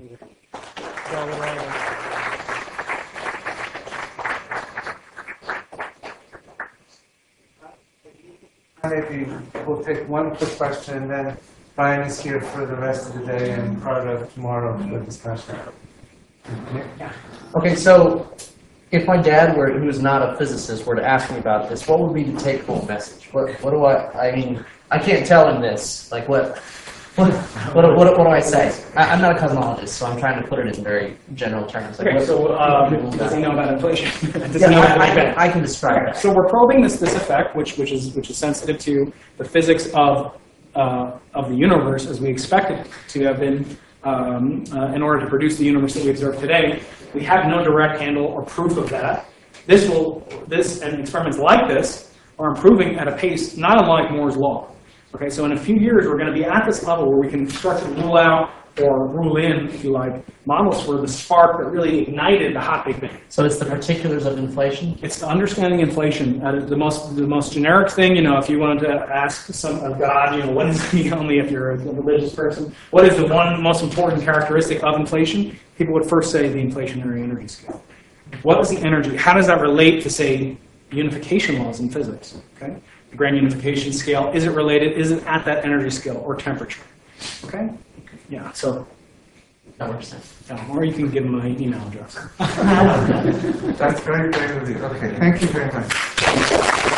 Maybe we'll take one quick question, and then Brian is here for the rest of the day and part of tomorrow for the discussion. Okay, so if my dad were, who's not a physicist, were to ask me about this, what would be the take-home message? What, what do I, I mean, I can't tell him this. Like, what, what, what, what, what do I say? I, I'm not a cosmologist, so I'm trying to put it in very general terms. Like, Okay, what- so um, does he know about inflation? Does yeah, he know about I, the Big Bang? I, I can describe it. So we're probing this this effect, which which is which is sensitive to the physics of uh, of the universe as we expect it to have been um, uh, in order to produce the universe that we observe today. We have no direct handle or proof of that. This will this and experiments like this are improving at a pace not unlike Moore's law. Okay, so in a few years we're going to be at this level where we can start to rule out or rule in, if you like, models for the spark that really ignited the hot Big Bang. So it's the particulars of inflation? It's the understanding inflation. Uh, the most the most generic thing, you know, if you wanted to ask some of God, you know, what is the only if you're a religious person, what is the one most important characteristic of inflation? People would first say the inflationary energy scale. What is the energy? How does that relate to, say, unification laws in physics? Okay, the grand unification scale. Is it related? Is it at that energy scale or temperature? Okay, yeah. So. That works. Um, or you can give them my email address. That's very, very, okay. Thank you very much.